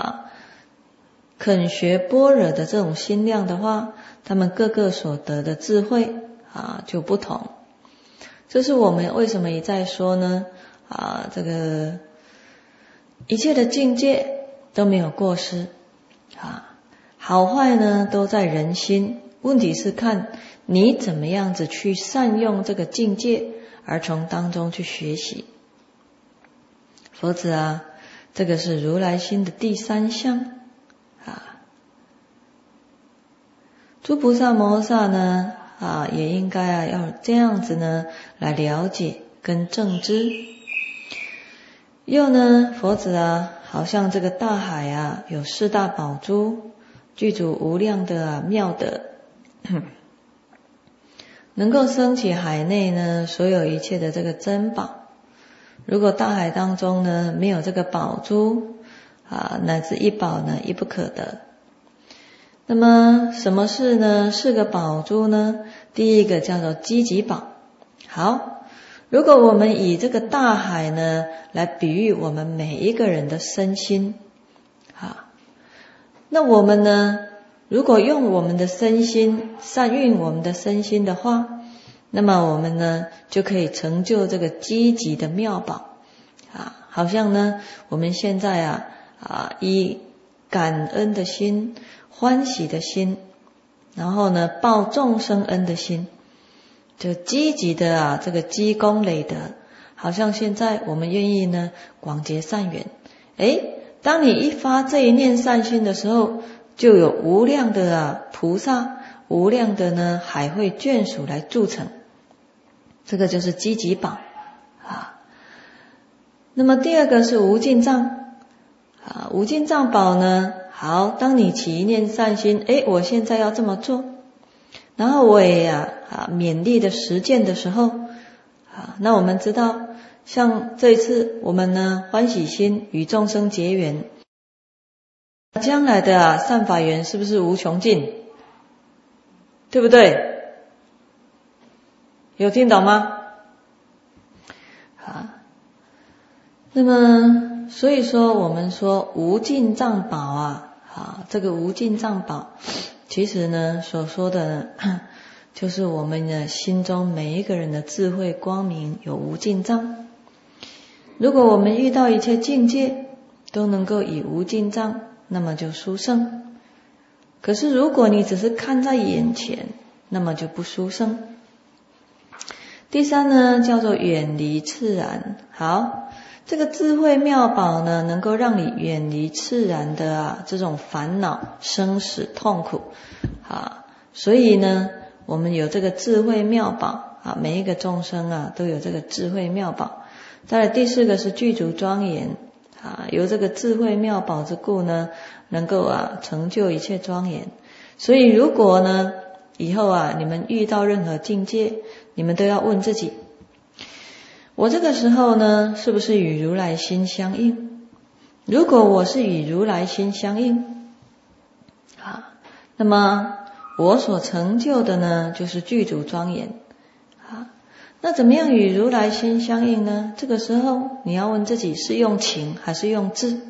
肯学般若的这种心量的话，他们各个所得的智慧就不同。这是我们为什么一再说呢这个一切的境界都没有过失好坏呢都在人心，问题是看你怎么样子去善用这个境界，而从当中去学习。佛子这个是如来心的第三项诸菩萨摩诃萨呢也应该要这样子呢来了解跟正知。又呢，佛子好像这个大海有四大宝珠，具足无量的妙德，能够升起海内呢所有一切的这个珍宝。如果大海当中呢没有这个宝珠乃至一宝呢亦不可得。那么什么是呢四个宝珠呢？第一个叫做积集宝。好，如果我们以这个大海呢来比喻我们每一个人的身心那我们呢如果用我们的身心善运我们的身心的话， 那么我们呢就可以成就这个积极的妙宝好像呢我们现在以感恩的心、欢喜的心，然后呢报众生恩的心，就积极的这个积功累德。好像现在我们愿意呢广结善缘，当你一发这一念善心的时候，就有无量的菩萨、无量的呢海会眷属来助成，这个就是积极宝那么第二个是无尽藏无尽藏宝呢，好，当你起一念善心，我现在要这么做，然后我也勉励的实践的时候那我们知道，像这一次我们呢欢喜心与众生结缘，将来的善法缘是不是无穷尽？对不对？有听懂吗？那么所以说我们说无尽藏宝这个无尽藏宝其实呢所说的就是我们的心中每一个人的智慧光明有无尽藏。如果我们遇到一切境界都能够以无尽藏，那么就殊胜。可是如果你只是看在眼前，那么就不殊胜。第三呢叫做远离自然。好，这个智慧妙宝呢能够让你远离自然的这种烦恼、生死、痛苦所以呢我们有这个智慧妙宝每一个众生都有这个智慧妙宝。再来第四个是具足庄严由这个智慧妙宝之故呢能够成就一切庄严。所以如果呢以后你们遇到任何境界，你们都要问自己，我这个时候呢是不是与如来心相应？如果我是与如来心相应那么我所成就的呢就是具足庄严那怎么样与如来心相应呢？这个时候你要问自己，是用情还是用智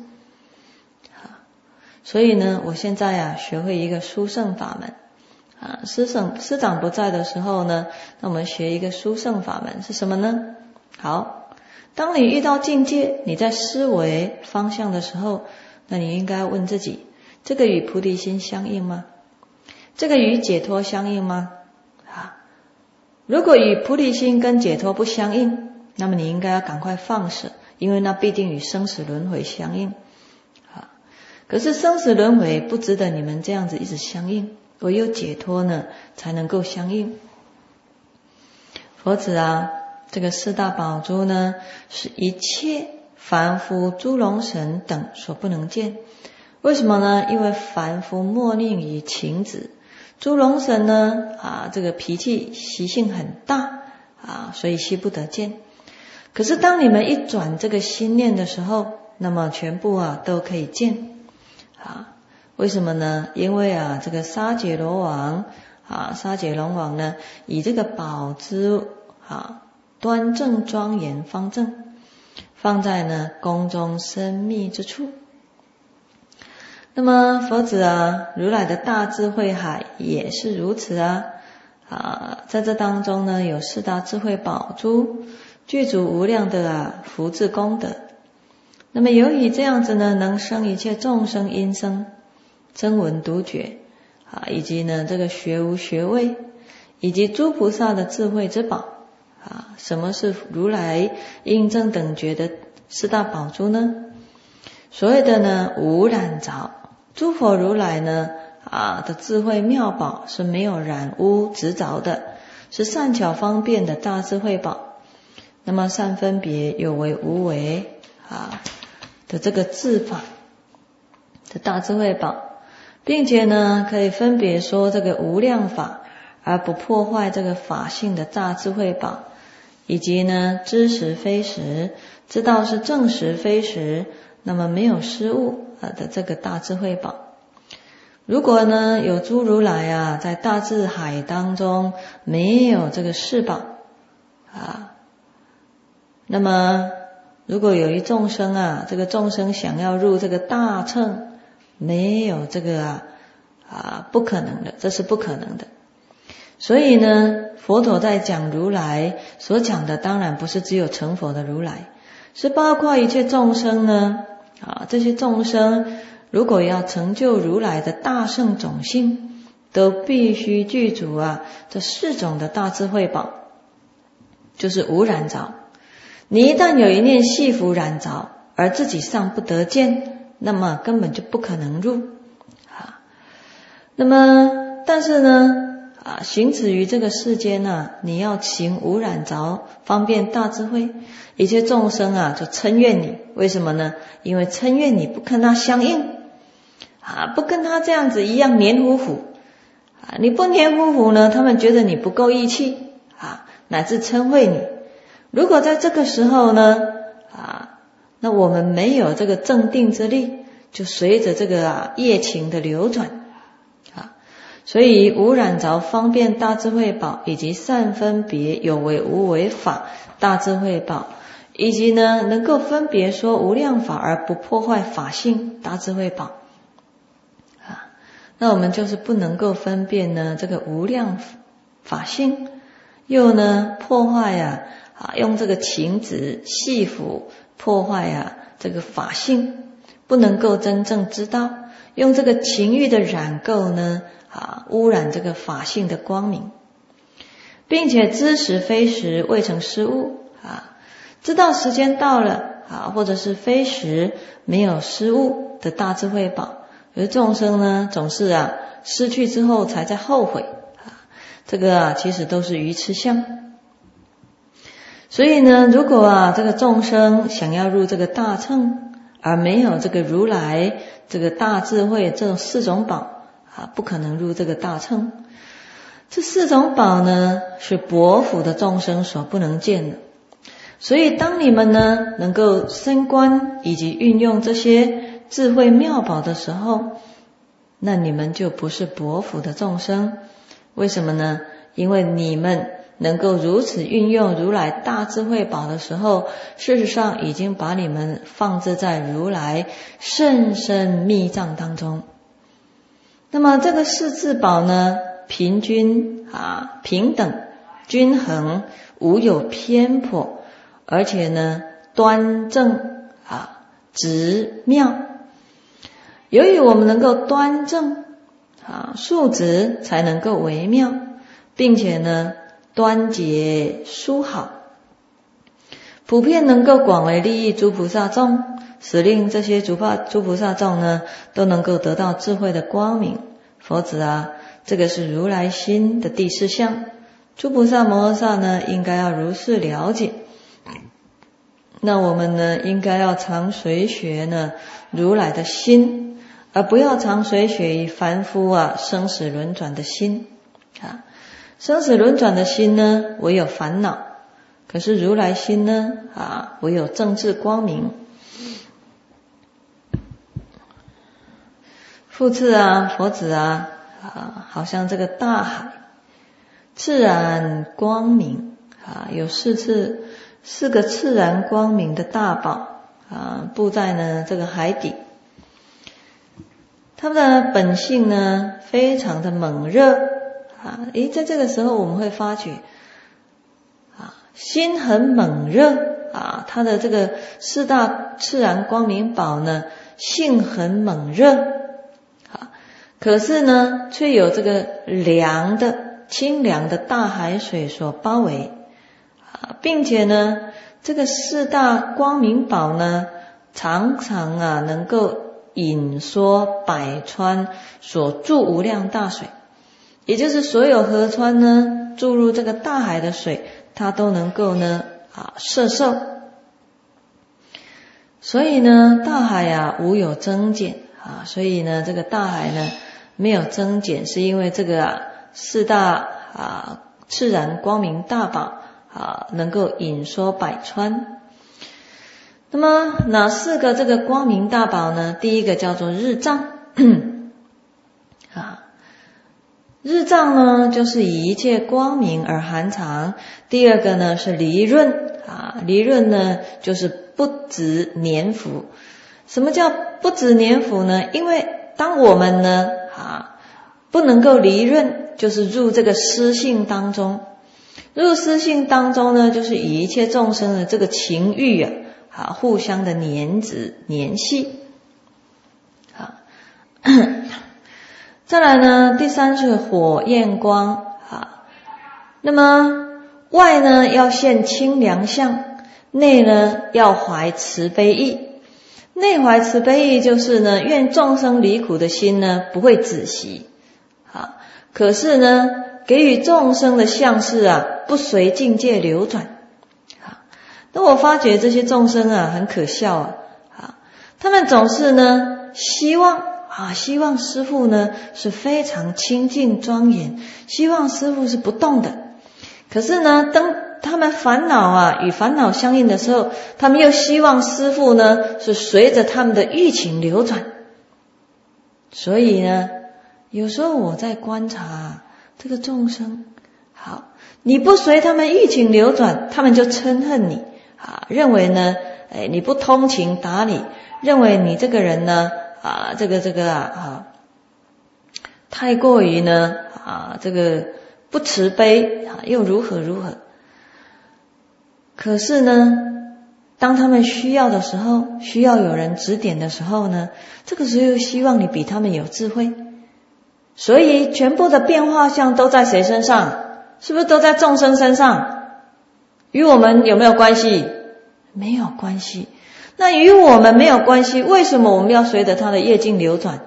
所以呢我现在学会一个殊胜法门师长不在的时候呢，那我们学一个殊胜法门是什么呢？好，当你遇到境界，你在思维方向的时候，那你应该问自己，这个与菩提心相应吗？这个与解脱相应吗？如果与菩提心跟解脱不相应，那么你应该要赶快放舍，因为那必定与生死轮回相应可是生死轮回不值得你们这样子一直相应，唯有解脱呢才能够相应。佛子这个四大宝珠呢是一切凡夫诸龙神等所不能见。为什么呢？因为凡夫默念于情执，诸龙神呢这个脾气习性很大所以悉不得见。可是当你们一转这个心念的时候，那么全部都可以见为什么呢？因为这个沙解罗王沙解龙王呢以这个宝珠端正庄严方正，放在呢宫中深密之处。那么佛子如来的大智慧海也是如此在这当中呢有四大智慧宝珠，具足无量的福智功德。那么由于这样子呢能生一切众生音声真闻独觉以及呢这个学无学位，以及诸菩萨的智慧之宝什么是如来应正等觉的四大宝珠呢？所谓的呢无染着，诸佛如来呢的智慧妙宝是没有染污执着的，是善巧方便的大智慧宝。那么善分别有为无为的这个智法的大智慧宝，并且呢可以分别说这个无量法而不破坏这个法性的大智慧宝，以及呢知实非实，知道是正实非实，那么没有失误的这个大智慧宝。如果呢有诸如来在大智海当中没有这个四宝那么如果有一众生这个众生想要入这个大乘，没有这个不可能的，这是不可能的。所以呢佛陀在讲如来所讲的，当然不是只有成佛的如来，是包括一切众生呢。这些众生如果要成就如来的大圣种性，都必须具足这4种的大智慧宝，就是无染着。你一旦有一念系缚染着，而自己尚不得见，那么根本就不可能入。那么但是呢行止于这个世间你要行无染着方便大智慧，一切众生就嗔怨你。为什么呢？因为嗔怨你不跟他相应不跟他这样子一样黏糊糊你不黏糊糊呢，他们觉得你不够义气乃至嗔恚你。如果在这个时候呢那我们没有这个正定之力，就随着这个业情的流转所以无染着方便大智慧宝，以及善分别有为无为法大智慧宝，以及呢能够分别说无量法而不破坏法性大智慧宝那我们就是不能够分辨呢这个无量法性，又呢破坏用这个情执系缚破坏这个法性，不能够真正知道，用这个情欲的染垢呢污染这个法性的光明，并且知时非时未曾失误知道时间到了或者是非时没有失误的大智慧宝。而众生呢总是失去之后才在后悔这个其实都是愚痴相。所以呢如果这个众生想要入这个大乘，而没有这个如来这个大智慧这4种宝不可能入这个大乘。这4种宝呢是薄福的众生所不能见的，所以当你们呢能够深观以及运用这些智慧妙宝的时候，那你们就不是薄福的众生。为什么呢？因为你们能够如此运用如来大智慧宝的时候，事实上已经把你们放置在如来甚深密藏当中。那么这个4智宝呢平均平等均衡，无有偏颇，而且呢端正直妙。由于我们能够端正竖直，才能够微妙，并且呢端洁殊好，普遍能够广为利益诸菩萨众，使令这些诸菩萨众呢都能够得到智慧的光明。佛子这个是如来心的第4项，诸菩萨摩诃萨呢应该要如是了解。那我们呢应该要常随学呢如来的心，而不要常随学于凡夫生死轮转的心生死轮转的心呢唯有烦恼，可是如来心呢唯有正智光明。复次佛子好像这个大海炽然光明有4个炽然光明的大宝布在呢这个海底，它们的本性呢非常的猛热在这个时候我们会发觉心很猛热它的这个4大炽然光明宝呢性很猛热可是呢却有这个清凉的大海水所包围并且呢这个4大光明宝呢常常能够引说百川所注无量大水，也就是所有河川呢注入这个大海的水，它都能够呢摄受。所以呢大海无有增减所以呢这个大海呢没有增减，是因为这个4大炽然光明大宝能够引说百川。那么哪4个这个光明大宝呢？第一个叫做日藏日藏呢就是以一切光明而含藏。第二个呢是离润离润呢就是不执黏腐。什么叫不执黏腐呢？因为当我们呢不能够离润，就是入这个湿性当中入私性当中呢，就是与一切众生的这个情欲互相的粘系。再来呢，第三是火焰光那么外呢要现清凉相，内呢要怀慈悲意。内怀慈悲意就是呢，愿众生离苦的心呢不会止息可是呢给予众生的相是不随境界流转那我发觉这些众生很可笑他们总是呢希望师父呢是非常清净庄严，希望师父是不动的。可是呢，当他们烦恼与烦恼相应的时候，他们又希望师父呢是随着他们的欲情流转。所以呢，有时候我在观察这个众生，你不随他们欲情流转，他们就嗔恨你认为呢，你不通情达理，认为你这个人呢太过于呢这个不慈悲又如何。可是呢，当他们需要的时候，需要有人指点的时候呢，这个时候希望你比他们有智慧。所以全部的变化相都在谁身上？是不是都在众生身上？与我们有没有关系？没有关系。那与我们没有关系，为什么我们要随着他的业境流转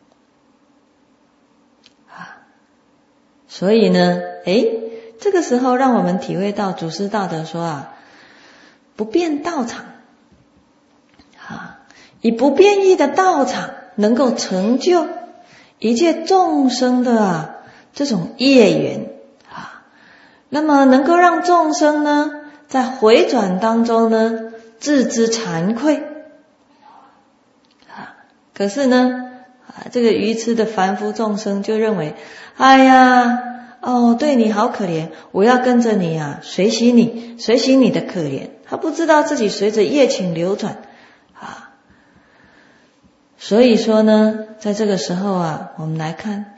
所以呢这个时候让我们体会到祖师大德说不变道场以不变异的道场能够成就一切众生的这种业缘那么能够让众生呢在回转当中呢自知惭愧可是呢这个愚痴的凡夫众生就认为对你好可怜，我要跟着你随喜你的可怜。他不知道自己随着业情流转所以说呢，在这个时候我们来看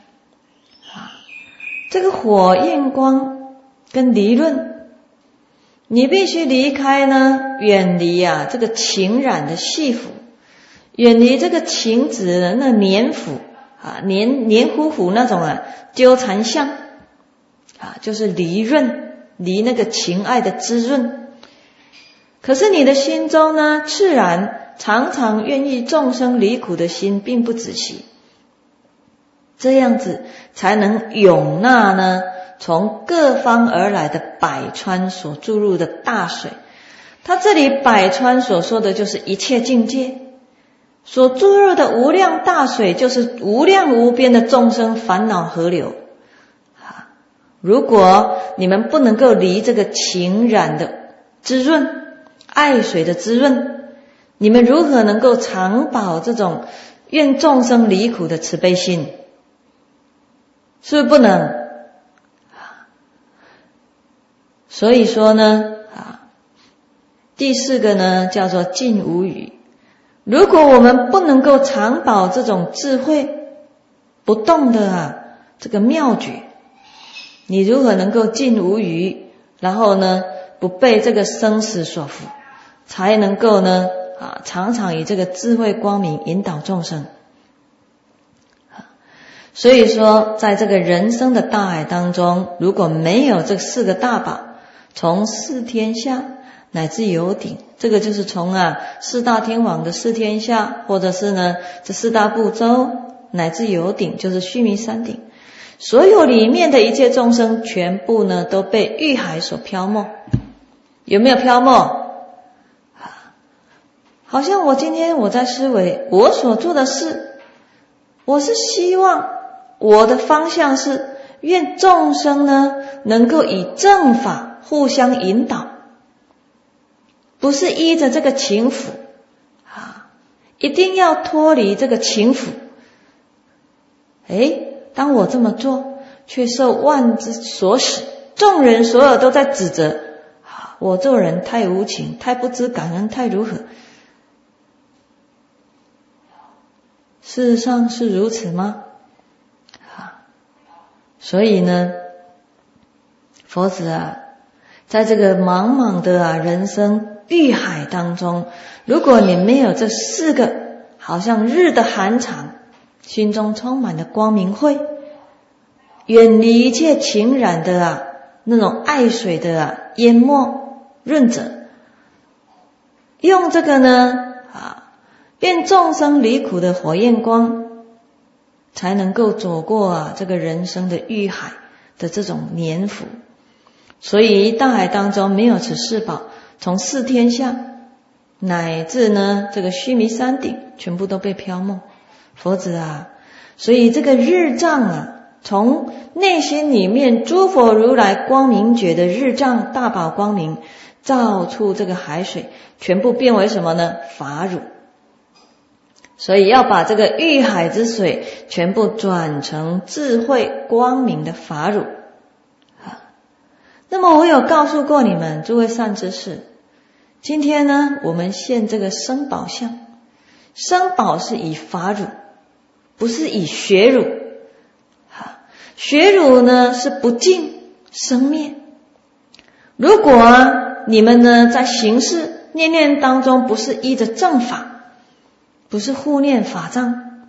这个火焰光跟离论，你必须离开呢，远离这个情染的系缚，远离这个情执的那黏腐黏糊糊那种纠缠相就是离润，离那个情爱的滋润。可是你的心中呢，自然常常愿意众生离苦的心并不止息，这样子才能容纳呢从各方而来的百川所注入的大水。他这里百川所说的就是一切境界所注入的无量大水，就是无量无边的众生烦恼河流如果你们不能够离这个情染的滋润，爱水的滋润，你们如何能够常保这种愿众生离苦的慈悲心？是不是不能所以说呢第四个呢叫做尽无余。如果我们不能够常保这种智慧不动的这个妙觉，你如何能够尽无余，然后呢不被这个生死所缚，才能够呢常常以这个智慧光明引导众生。所以说在这个人生的大海当中，如果没有这四个大宝，从四天下乃至有顶，这个就是从四大天王的四天下，或者是呢这四大部洲乃至有顶，就是须弥山顶，所有里面的一切众生全部呢都被欲海所漂没。有没有漂没？好像我今天我在思维我所做的事，我是希望我的方向是愿众生呢能够以正法互相引导，不是依着这个情缚一定要脱离这个情缚。当我这么做却受万之所使，众人所有都在指责我做人太无情，太不知感恩，太如何。事实上是如此吗？所以呢， 佛子啊，在这个茫茫的人生欲海当中，如果你没有这4个好像日的寒场，心中充满了光明慧，远离一切情染的那种爱水的淹没润者，用这个呢愿众生离苦的火焰光，才能够走过这个人生的欲海的这种年福。所以大海当中没有此4宝，从4天下乃至呢这个须弥山顶全部都被漂没。佛子啊，所以这个日藏从内心里面诸佛如来光明觉的日藏大宝光明照出这个海水，全部变为什么呢？法乳。所以要把这个欲海之水全部转成智慧光明的法乳。那么我有告诉过你们诸位善知识，今天呢我们现这个生宝相，生宝是以法乳，不是以血乳。血乳呢是不净生灭。如果你们呢在行事念念当中不是依着正法，不是护念法藏，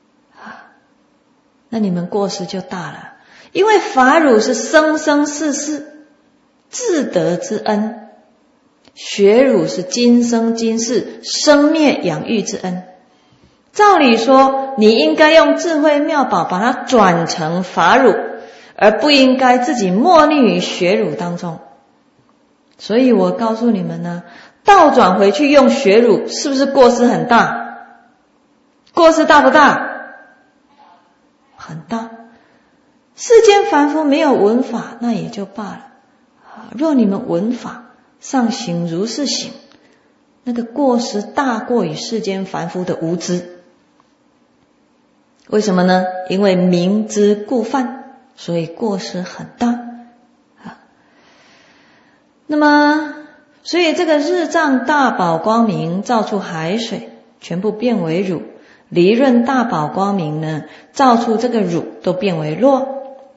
那你们过失就大了。因为法乳是生生世世自得之恩，血乳是今生今世生灭养育之恩。照理说你应该用智慧妙宝把它转成法乳，而不应该自己没溺于血乳当中。所以我告诉你们呢，倒转回去用血乳，是不是过失很大？过失大不大？很大。世间凡夫没有闻法，那也就罢了。若你们闻法，上行如是行，那个过失大过于世间凡夫的无知。为什么呢？因为明知故犯，所以过失很大。那么所以这个日藏大宝光明照出海水，全部变为乳；离润大宝光明呢，照出这个乳都变为落。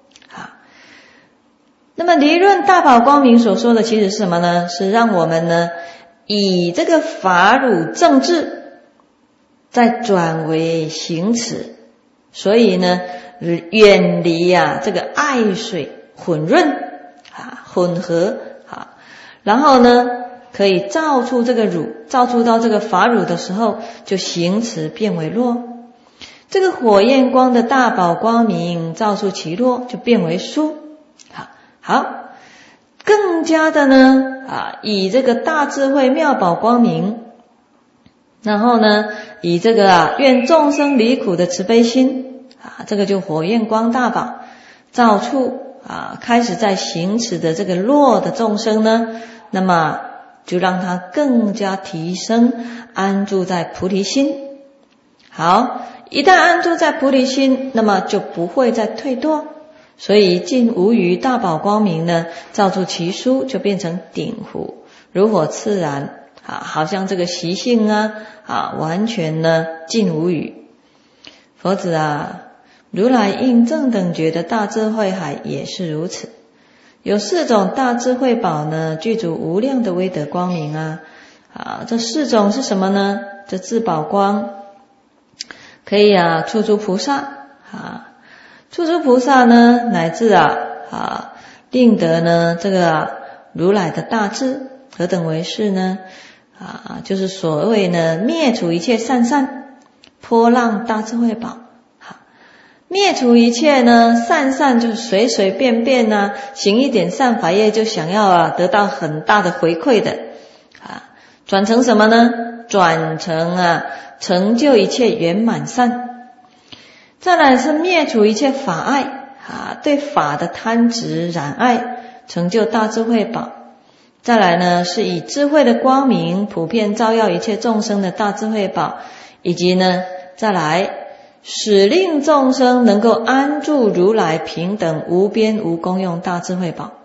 那么离润大宝光明所说的其实是什么呢？是让我们呢以这个法乳正智，再转为行持。所以呢远离这个爱水混润混合然后呢可以照出这个乳，照出到这个法乳的时候，就行持变为落。这个火焰光的大宝光明照出其落，就变为殊。好，更加的呢以这个大智慧妙宝光明，然后呢以这个愿众生离苦的慈悲心这个就火焰光大宝照出开始在行持的这个落的众生呢，那么就让他更加提升，安住在菩提心。好，一旦安住在菩提心，那么就不会再退堕。所以尽无余大宝光明呢，照出其殊，就变成顶湖，如火炽然好像这个习性完全呢尽无余。佛子如来应正等觉的大智慧海也是如此。有4种大智慧宝呢，具足无量的威德光明这4种是什么呢？这至宝光可以处诸菩萨处诸菩萨呢，乃至令得呢这个如来的大智。何等为是呢？就是所谓呢灭除一切散散，波浪大智慧宝。灭除一切呢散散，就是随随便便行一点善法业就想要得到很大的回馈的转成什么呢？转成成就一切圆满善。再来是灭除一切法爱对法的贪执染爱，成就大智慧宝。再来呢是以智慧的光明普遍照耀一切众生的大智慧宝，以及呢再来使令众生能够安住如来平等无边无功用大智慧宝。